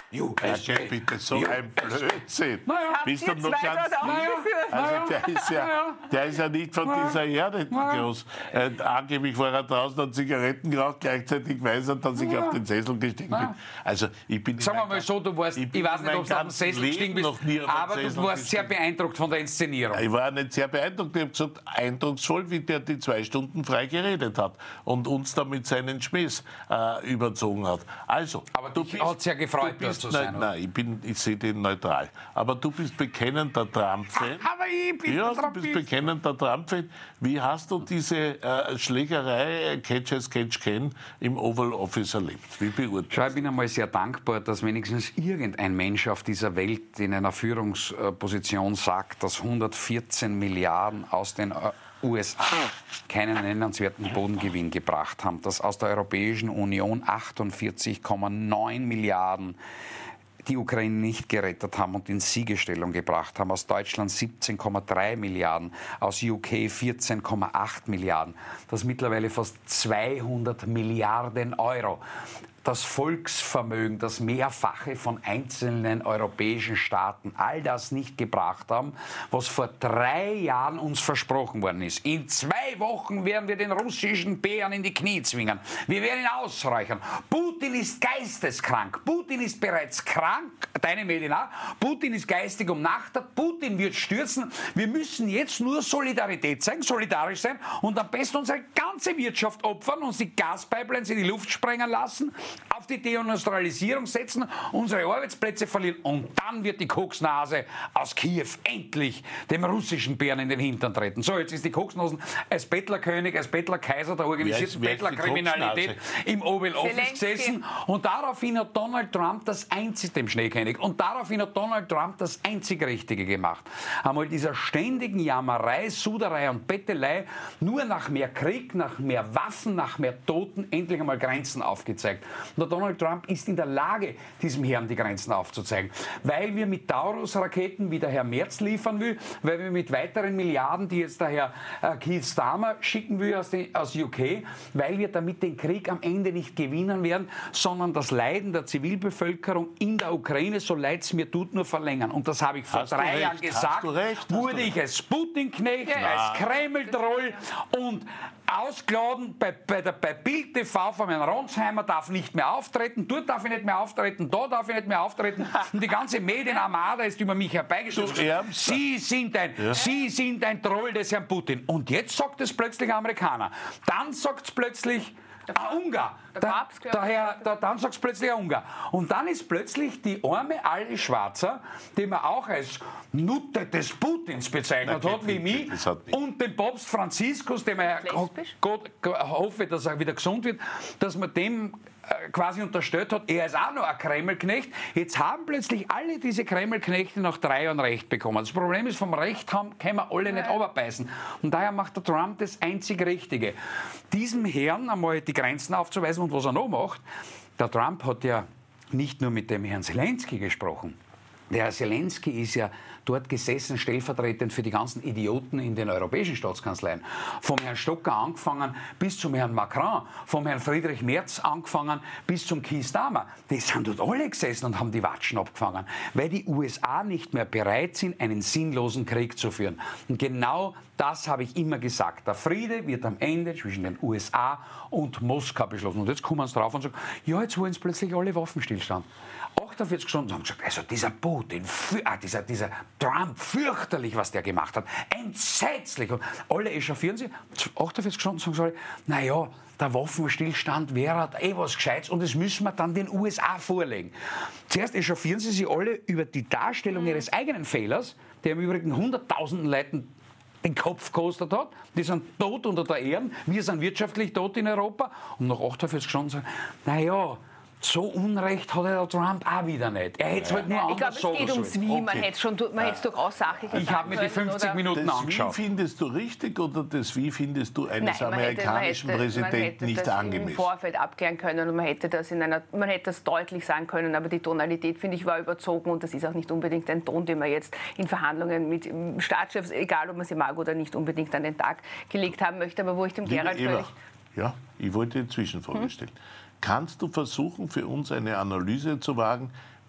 Jo, ja, bitte, so jo. ein Blödsinn. Naja. Bist du noch ganz naja. Also der ist, ja, der ist ja nicht von naja. dieser Erde naja. groß. Äh, angeblich war er draußen und Zigaretten geraucht, gleichzeitig weiß er, dass ich naja. auf den Sessel gestiegen naja. bin. Also ich bin Sagen wir mal so, du warst, ich, ich weiß nicht, ob du auf den Sessel gestiegen bist, aber du warst sehr beeindruckt von der Inszenierung. Ich war nicht sehr beeindruckt. Ich habe gesagt, eindrucksvoll, wie der die zwei Stunden frei geredet hat und uns da mit seinen Schmähs äh, überzogen hat. Also, aber du hat es ja gefreut, bist, dort zu sein. Nein, nein ich, bin, ich sehe den neutral. Aber du bist bekennender Trump-Fan. Aber ich bin Ja, Trumpist. du bist bekennender Trump-Fan. Wie hast du diese äh, Schlägerei Catch as Catch Can im Oval Office erlebt? Wie beurteilst du? Schau, ich bin einmal sehr dankbar, dass wenigstens irgendein Mensch auf dieser Welt in einer Führungsposition sagt, dass hundertvierzehn Milliarden aus den U S A keinen nennenswerten Bodengewinn gebracht haben, dass aus der Europäischen Union achtundvierzig Komma neun Milliarden die Ukraine nicht gerettet haben und in Siegesstellung gebracht haben, aus Deutschland siebzehn Komma drei Milliarden, aus U K vierzehn Komma acht Milliarden, das mittlerweile fast zweihundert Milliarden Euro. Das Volksvermögen, das Mehrfache von einzelnen europäischen Staaten, all das nicht gebracht haben, was vor drei Jahren uns versprochen worden ist. In zwei Wochen werden wir den russischen Bären in die Knie zwingen. Wir werden ihn ausräuchern. Putin ist geisteskrank. Putin ist bereits krank. Deine Medien auch. Putin ist geistig umnachtet. Putin wird stürzen. Wir müssen jetzt nur Solidarität zeigen, solidarisch sein und am besten unsere ganze Wirtschaft opfern, uns die Gaspipelines in die Luft sprengen lassen, auf die Deindustrialisierung setzen, unsere Arbeitsplätze verlieren und dann wird die Koksnase aus Kiew endlich dem russischen Bären in den Hintern treten. So, jetzt ist die Koksnasen als Bettlerkönig, als Bettlerkaiser der organisierten Bettlerkriminalität im Oval Office gesessen und daraufhin hat Donald Trump das einzige, dem Schneekönig, und daraufhin hat Donald Trump das einzig Richtige gemacht. Einmal dieser ständigen Jammerei, Suderei und Bettelei nur nach mehr Krieg, nach mehr Waffen, nach mehr Toten endlich einmal Grenzen aufgezeigt. Und der Donald Trump ist in der Lage, diesem Herrn die Grenzen aufzuzeigen. Weil wir mit Taurus-Raketen, wie der Herr Merz liefern will, weil wir mit weiteren Milliarden, die jetzt der Herr äh, Keith Starmer schicken will aus, den, aus U K, weil wir damit den Krieg am Ende nicht gewinnen werden, sondern das Leiden der Zivilbevölkerung in der Ukraine, so leid es mir tut, nur verlängern. Und das habe ich vor Hast drei Jahren gesagt, recht, wurde ich als Putin-Knecht, ja. als Kreml-Troll und ausgeladen bei, bei, der, bei Bild T V von Herrn Ronsheimer, darf nicht mehr auftreten, dort darf ich nicht mehr auftreten, da darf ich nicht mehr auftreten und die ganze Medienarmada ist über mich herbeigestürzt. Sie sind ein, ja. Sie sind ein Troll des Herrn Putin. Und jetzt sagt es plötzlich Amerikaner. Dann sagt es plötzlich ein Ungar. Der, der, der Herr, der, dann sagt es plötzlich ein Ungar. Und dann ist plötzlich die arme alte Schwarzer, die man auch als Nutte des Putins bezeichnet Nein, hat, wie mich, und den Papst Franziskus, dem er Gott, Gott hoffe, dass er wieder gesund wird, dass man dem quasi unterstellt hat, er ist auch noch ein Kremlknecht. Jetzt haben plötzlich alle diese Kremlknechte nach drei Jahren Recht bekommen. Das Problem ist, vom Recht haben, können wir alle nicht runterbeißen. Und daher macht der Trump das einzig Richtige. Diesem Herrn einmal die Grenzen aufzuweisen und was er noch macht. Der Trump hat ja nicht nur mit dem Herrn Zelensky gesprochen. Der Herr Zelensky ist ja dort gesessen, stellvertretend für die ganzen Idioten in den europäischen Staatskanzleien. Vom Herrn Stocker angefangen bis zum Herrn Macron, vom Herrn Friedrich Merz angefangen bis zum Keith Starmer. Die sind dort alle gesessen und haben die Watschen abgefangen, weil die U S A nicht mehr bereit sind, einen sinnlosen Krieg zu führen. Und genau das habe ich immer gesagt. Der Friede wird am Ende zwischen den U S A und Moskau beschlossen. Und jetzt kommen sie drauf und sagen, ja, jetzt wollen sie plötzlich alle Waffenstillstand. achtundvierzig Stunden haben gesagt, also dieser Putin, ah, dieser, dieser Trump, fürchterlich, was der gemacht hat, entsetzlich. Und alle echauffieren sich. achtundvierzig Stunden sagen sie alle, naja, der Waffenstillstand wäre eh was Gescheites und das müssen wir dann den U S A vorlegen. Zuerst echauffieren sie sich alle über die Darstellung mhm. ihres eigenen Fehlers, der im Übrigen hunderttausenden Leuten den Kopf gekostet hat. Die sind tot unter der Erde. Wir sind wirtschaftlich tot in Europa. Und nach achtundvierzig Stunden sagen, naja, so Unrecht hat der Trump auch wieder nicht. Er hätte es ja. halt nur ja, anders sagen Ich glaube, es geht ums Wie. Man okay. hätte es schon, man hätte es durchaus sachlich Ich habe mir die fünfzig oder? Minuten das angeschaut. Das Wie findest du richtig oder das Wie findest du eines Nein, amerikanischen hätte, Präsidenten man hätte nicht das angemessen? Im Vorfeld abklären können und man hätte das in einer, man hätte das deutlich sagen können, aber die Tonalität, finde ich, war überzogen und das ist auch nicht unbedingt ein Ton, den man jetzt in Verhandlungen mit Staatschefs, egal ob man sie mag oder nicht, unbedingt an den Tag gelegt haben möchte, aber wo ich dem Gerald völlig... Ja, ich wollte eine Zwischenfrage hm? stellen. Kannst du versuchen, für uns eine Analyse zu wagen,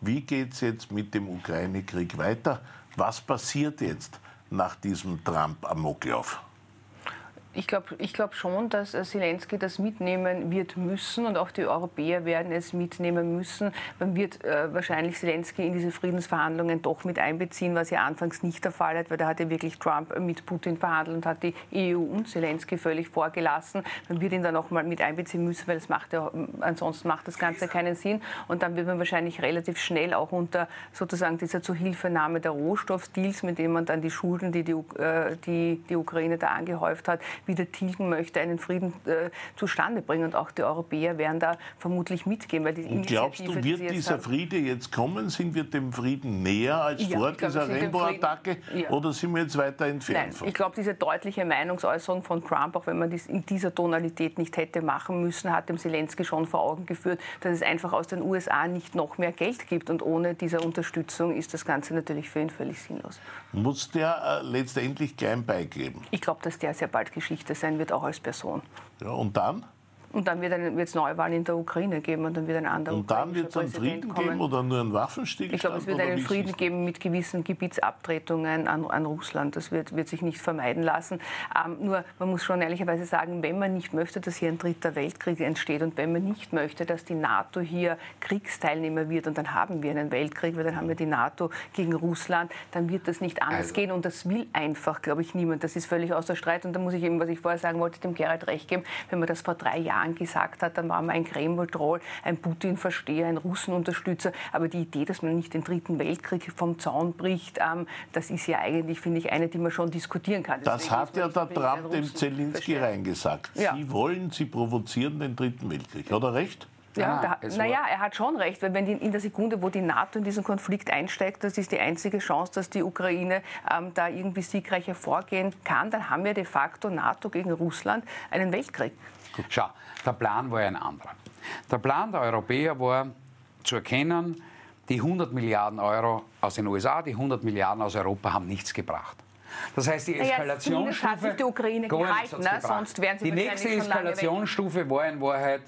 Wie geht es jetzt mit dem Ukraine-Krieg weiter? Was passiert jetzt nach diesem Trump-Amoklauf? Ich glaube ich glaub schon, dass Zelensky das mitnehmen wird müssen und auch die Europäer werden es mitnehmen müssen. Man wird äh, wahrscheinlich Zelensky in diese Friedensverhandlungen doch mit einbeziehen, was ja anfangs nicht der Fall hat, weil da hat ja wirklich Trump mit Putin verhandelt und hat die E U und Zelensky völlig vorgelassen. Man wird ihn dann auch mal mit einbeziehen müssen, weil das macht ja, ansonsten macht das Ganze keinen Sinn. Und dann wird man wahrscheinlich relativ schnell auch unter sozusagen dieser Zuhilfenahme der Rohstoffdeals, mit denen man dann die Schulden, die die, äh, die, die Ukraine da angehäuft hat, wieder tilgen möchte, einen Frieden äh, zustande bringen. Und auch die Europäer werden da vermutlich mitgehen. Weil die und glaubst du, wird die dieser haben, Friede jetzt kommen? Sind wir dem Frieden näher als ja, vor glaub, dieser Rainbow-Attacke? Ja. Oder sind wir jetzt weiter entfernt? Nein, ich glaube, diese deutliche Meinungsäußerung von Trump, auch wenn man das in dieser Tonalität nicht hätte machen müssen, hat dem Zelensky schon vor Augen geführt, dass es einfach aus den U S A nicht noch mehr Geld gibt. Und ohne diese Unterstützung ist das Ganze natürlich für ihn völlig sinnlos. Muss der äh, letztendlich klein beigeben? Ich glaube, dass der sehr bald Geschichte sein wird, auch als Person. Ja, und dann? Und dann wird es Neuwahlen in der Ukraine geben und dann wird ein anderer Und dann wird es einen Frieden kommen. geben oder nur einen Waffenstillstand? Ich glaube, es wird einen Frieden geben mit gewissen Gebietsabtretungen an, an Russland. Das wird, wird sich nicht vermeiden lassen. Ähm, nur, man muss schon ehrlicherweise sagen, wenn man nicht möchte, dass hier ein dritter Weltkrieg entsteht und wenn man nicht möchte, dass die NATO hier Kriegsteilnehmer wird und dann haben wir einen Weltkrieg, weil dann haben wir die NATO gegen Russland, dann wird das nicht anders also. gehen und das will einfach, glaube ich, niemand. Das ist völlig außer Streit und da muss ich eben, was ich vorher sagen wollte, dem Gerald recht geben, wenn man das vor drei Jahren gesagt hat, dann war man ein Kreml-Troll, ein Putin-Versteher, ein Russenunterstützer. Aber die Idee, dass man nicht den dritten Weltkrieg vom Zaun bricht, ähm, das ist ja eigentlich, finde ich, eine, die man schon diskutieren kann. Das Deswegen hat ja der Trump dem Zelensky reingesagt. Ja. Sie wollen, Sie provozieren den dritten Weltkrieg. Hat er recht? Ja, ah, naja, er hat schon recht, weil wenn die, in der Sekunde, wo die NATO in diesen Konflikt einsteigt, das ist die einzige Chance, dass die Ukraine ähm, da irgendwie siegreich hervorgehen kann, dann haben wir de facto NATO gegen Russland einen Weltkrieg. Schau, der Plan war ein anderer. Der Plan der Europäer war zu erkennen, die hundert Milliarden Euro aus den U S A, die hundert Milliarden aus Europa haben nichts gebracht. Das heißt, die Eskalationsstufe... Hat sich die Ukraine gehalten, ne? Sonst wären sie die nächste Eskalationsstufe war in Wahrheit,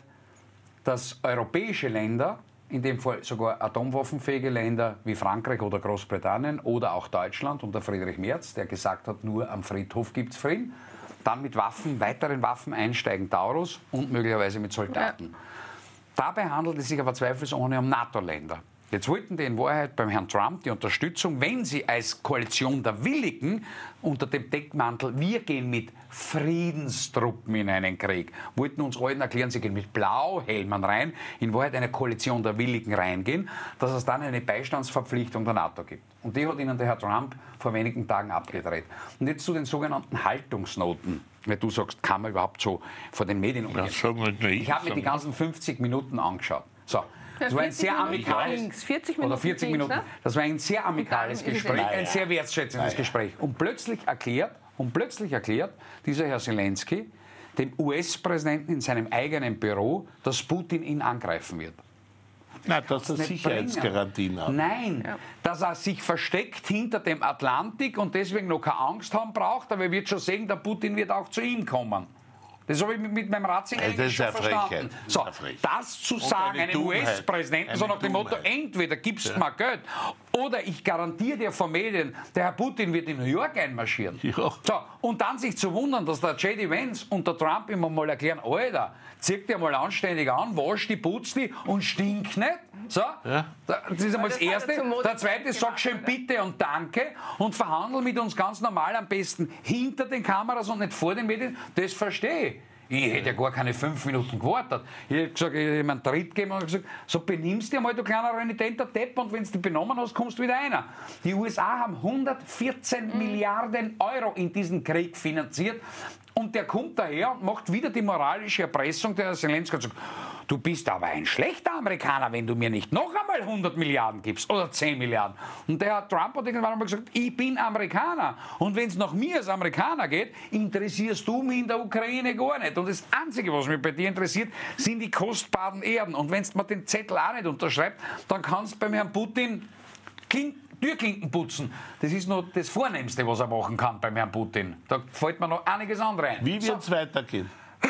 dass europäische Länder, in dem Fall sogar atomwaffenfähige Länder wie Frankreich oder Großbritannien oder auch Deutschland unter Friedrich Merz, der gesagt hat, nur am Friedhof gibt es Frieden, dann mit Waffen, weiteren Waffen einsteigen, Taurus und möglicherweise mit Soldaten. Ja. Dabei handelt es sich aber zweifelsohne um NATO-Länder. Jetzt wollten die in Wahrheit beim Herrn Trump die Unterstützung, wenn sie als Koalition der Willigen unter dem Deckmantel, wir gehen mit Friedenstruppen in einen Krieg, wollten uns allen erklären, sie gehen mit Blauhelmen rein, in Wahrheit eine Koalition der Willigen reingehen, dass es dann eine Beistandsverpflichtung der NATO gibt. Und die hat ihnen der Herr Trump vor wenigen Tagen abgedreht. Und jetzt zu den sogenannten Haltungsnoten. Weil du sagst, kann man überhaupt so vor den Medien umgehen? Das sagen wir nicht. Ich habe mir die ganzen fünfzig Minuten angeschaut. So. Das war ein sehr amikales, vierzig Minuten, oder vierzig Minuten. Ne? Das war ein sehr amikales Gespräch, ein sehr wertschätzendes Gespräch. Und plötzlich erklärt, und plötzlich erklärt dieser Herr Zelensky dem U S-Präsidenten in seinem eigenen Büro, dass Putin ihn angreifen wird. Nein, dass er Sicherheitsgarantien hat. Nein, ja. Dass er sich versteckt hinter dem Atlantik und deswegen noch keine Angst haben braucht, aber er wird schon sehen, der Putin wird auch zu ihm kommen. Das habe ich mit meinem Ratzinger ja, schon verstanden. So, das zu sagen, einem U S-Präsidenten, so nach dem Motto, entweder gibst du ja. mir Geld oder ich garantiere dir von Medien, der Herr Putin wird in New York einmarschieren. Ja. So, und dann sich zu wundern, dass der J D Vance und der Trump immer mal erklären, Alter, zieh dir mal anständig an, wasch die, putz die und stink nicht. So, ja. Das ist einmal das, das Erste. Der Zweite, sag schön bitte und danke und verhandel mit uns ganz normal, am besten hinter den Kameras und nicht vor den Medien. Das verstehe ich. Ich hätte ja gar keine fünf Minuten gewartet. Ich hätte gesagt, ich hätte ihm einen Tritt gegeben und gesagt, so benimmst dich mal, du kleiner renitenter Depp, und wenn du dich benommen hast, kommst du wieder einer. Die U S A haben hundertvierzehn mhm. Milliarden Euro in diesen Krieg finanziert und der kommt daher und macht wieder die moralische Erpressung. Der Zelensky hat gesagt, du bist aber ein schlechter Amerikaner, wenn du mir nicht noch einmal hundert Milliarden gibst oder zehn Milliarden. Und der Herr Trump hat irgendwann einmal gesagt, ich bin Amerikaner. Und wenn es nach mir als Amerikaner geht, interessierst du mich in der Ukraine gar nicht. Und das Einzige, was mich bei dir interessiert, sind die kostbaren Erden. Und wenn du mir den Zettel auch nicht unterschreibst, dann kannst du beim Herrn Putin Klink Türklinken putzen. Das ist noch das Vornehmste, was er machen kann beim Herrn Putin. Da fällt mir noch einiges andere ein. Wie wird es so weitergehen?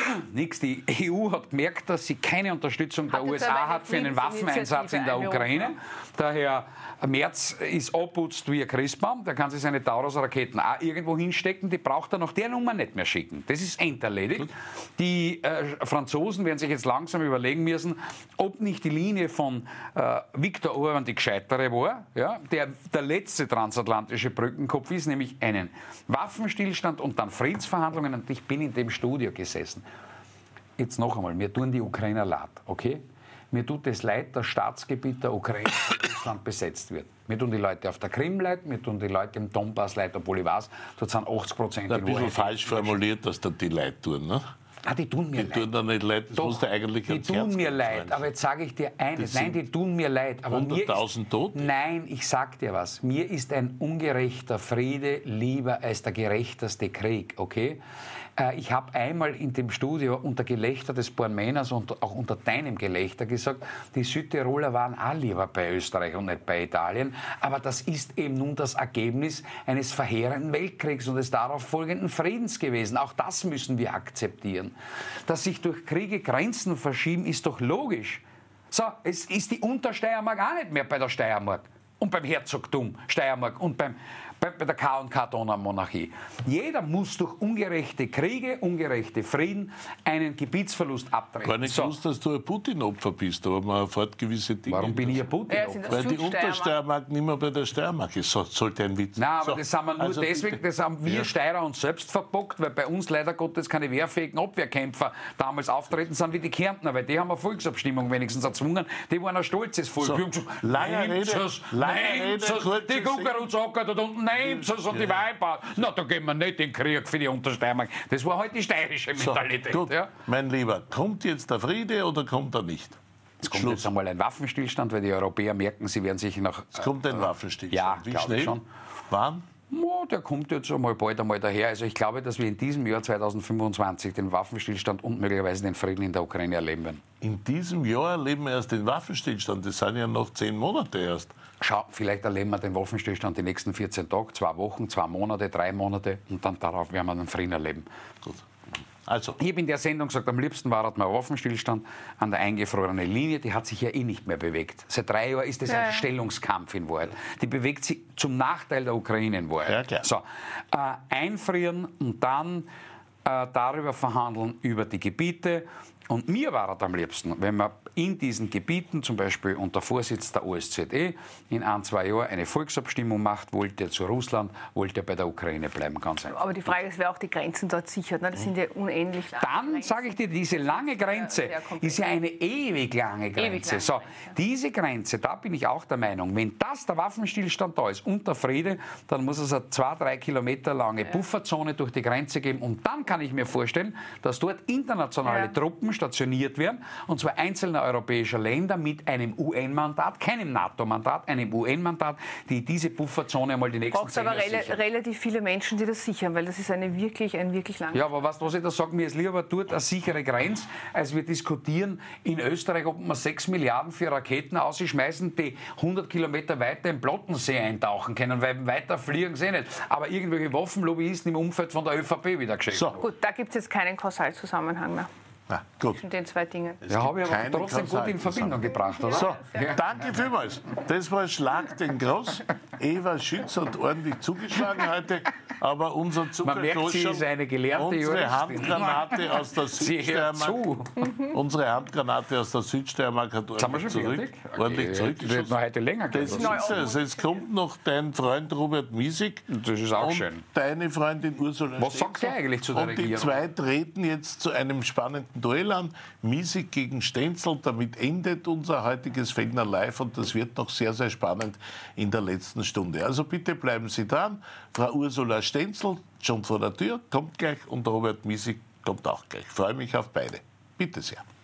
Nichts. Die E U hat gemerkt, dass sie keine Unterstützung der Hat U jetzt S aber A eine hat für einen Waffeneinsatz in der Friedensinitiative Ukraine. einberufen. Daher Merz ist abputzt wie ein Christbaum. Der kann sich seine Taurus-Raketen auch irgendwo hinstecken. Die braucht er nach der Nummer nicht mehr schicken. Das ist enderledigt. Die äh, Franzosen werden sich jetzt langsam überlegen müssen, ob nicht die Linie von äh, Viktor Orban die gescheitere war, ja, der der letzte transatlantische Brückenkopf ist, nämlich einen Waffenstillstand und dann Friedensverhandlungen. Und ich bin in dem Studio gesessen. Jetzt noch einmal, mir tun die Ukrainer leid, okay? Mir tut es leid, dass Staatsgebiet der Ukraine von Russland besetzt wird. Mir tun die Leute auf der Krim leid, mir tun die Leute im Donbass leid, obwohl ich weiß, dort sind achtzig Prozent Ein bisschen falsch formuliert, dass da die Leute tun, ne? Ah, die tun mir Die leid. tun da nicht leid, das Doch, muss dir eigentlich die ans tun Herz mir gehen, leid, Freund. aber jetzt sage ich dir eines. Das Nein, die tun mir leid. Aber mir hunderttausend ist, Tote? Nein, ich sag dir was. Mir ist ein ungerechter Friede lieber als der gerechteste Krieg, okay? Äh, Ich habe einmal in dem Studio unter Gelächter des Bornmänners und auch unter deinem Gelächter gesagt, die Südtiroler waren auch lieber bei Österreich und nicht bei Italien. Aber das ist eben nun das Ergebnis eines verheerenden Weltkriegs und des darauf folgenden Friedens gewesen. Auch das müssen wir akzeptieren. Dass sich durch Kriege Grenzen verschieben, ist doch logisch. So, es ist die Untersteiermark auch nicht mehr bei der Steiermark und beim Herzogtum Steiermark und beim, bei, bei der K und K-Donau-Monarchie. Jeder muss durch ungerechte Kriege, ungerechte Frieden einen Gebietsverlust abtreten. Gar nicht So, gewusst, dass du ein Putin-Opfer bist, aber man erfährt gewisse Dinge. warum bin ich ein Putin? Ja, sind das Weil die Südsteiermark. Untersteiermark nicht mehr bei der Steiermark ist. So, sollte ein Witz. Nein, aber So, das haben wir nur also deswegen, bitte. das haben wir Ja. Steirer uns selbst verbockt, weil bei uns leider Gottes keine wehrfähigen Abwehrkämpfer damals auftreten sind wie die Kärntner, weil die haben eine Volksabstimmung wenigstens erzwungen. Die waren ein stolzes Volk. So, Die haben gesagt, lange nehmt's Rede, es, lange nehmt's Rede, es, kurze die Guckerutsacker dort unten, nehmt's es und die Weiber. Na, da gehen wir nicht in den Krieg für die Untersteiermark. Das war halt die steirische So, Mentalität. gut, Ja. mein Lieber, kommt jetzt der Friede oder kommt er nicht? Es kommt jetzt einmal ein Waffenstillstand, weil die Europäer merken, sie werden sich nach... Es kommt ein Waffenstillstand. ja, Wie glaub ich schnell? schon. Wann? Ja, der kommt jetzt einmal bald einmal daher. Also ich glaube, dass wir in diesem Jahr zweitausendfünfundzwanzig den Waffenstillstand und möglicherweise den Frieden in der Ukraine erleben werden. In diesem Jahr erleben wir erst den Waffenstillstand. Das sind ja noch zehn Monate erst. Schau, vielleicht erleben wir den Waffenstillstand die nächsten vierzehn Tage, zwei Wochen, zwei Monate, drei Monate und dann darauf werden wir den Frieden erleben. Gut. Also, Ich habe in der Sendung gesagt, am liebsten war ein Waffenstillstand an der eingefrorenen Linie. Die hat sich ja eh nicht mehr bewegt. Seit drei Jahren ist das Ja, ein ja. Stellungskampf in Wahrheit. Die bewegt sich zum Nachteil der Ukraine in Wahrheit. Ja, klar. So, äh, einfrieren und dann äh, darüber verhandeln, über die Gebiete. Und mir war es am liebsten, wenn man in diesen Gebieten, zum Beispiel unter Vorsitz der O S Z E, in ein, zwei Jahren eine Volksabstimmung macht, wollte er zu Russland, wollte er bei der Ukraine bleiben, ganz einfach. Aber die Frage ist, wer auch die Grenzen dort sichert. Ne? Das sind ja unendlich lange Dann Grenzen. sage ich dir, diese lange Grenze sehr komplex. ist ja eine ewig lange Grenze. Ewig lange so, Grenze. diese Grenze, da bin ich auch der Meinung, wenn das der Waffenstillstand da ist und der Friede, dann muss es eine zwei, drei Kilometer lange Pufferzone durch die Grenze geben. Und dann kann ich mir vorstellen, dass dort internationale Ja. Truppen stationiert werden, und zwar einzelner europäischer Länder mit einem U N-Mandat, keinem NATO-Mandat, einem U N-Mandat, die diese Pufferzone einmal die nächsten Braucht zehn aber Jahre rela sichern. relativ viele Menschen, die das sichern, weil das ist eine wirklich, ein wirklich langer. Ja, aber weißt du, was ich da sage? Mir ist lieber dort eine sichere Grenze, als wir diskutieren in Österreich, ob wir sechs Milliarden für Raketen ausschmeißen, die hundert Kilometer weiter im Plottensee eintauchen können, weil weiter fliegen sie nicht. Aber irgendwelche Waffenlobbyisten im Umfeld von der ÖVP wieder geschickt. So. Gut, da gibt es jetzt keinen Kausalzusammenhang mehr na, gut. zwischen den zwei Dingen. Ja, habe ich aber keine trotzdem gut in Verbindung gebracht, oder? So, danke vielmals. Das war Schlag den Groß. Eva Schütz hat ordentlich zugeschlagen heute, aber unser Man merkt, sie Zuckerkoscher, ist eine gelehrte unsere Juristin. Handgranate aus der Sie hört Südsteiermark, zu. unsere Handgranate aus der Südsteiermark hat Sind wir ordentlich, schon zurück, fertig? ordentlich Okay, zurückgeschossen. wird noch heute länger Das gehen. ist es. Es kommt noch dein Freund Robert Miesig. Das ist auch und schön. deine Freundin Ursula Was sagt Stenzel. der eigentlich zu der Und die Regierung? zwei treten jetzt zu einem spannenden Duell an. Miesig gegen Stenzel. Damit endet unser heutiges Fellner Live und das wird noch sehr, sehr spannend in der letzten Stunde. Also bitte bleiben Sie dran. Frau Ursula Stenzel schon vor der Tür, kommt gleich und Robert Miesig kommt auch gleich. Ich freue mich auf beide. Bitte sehr.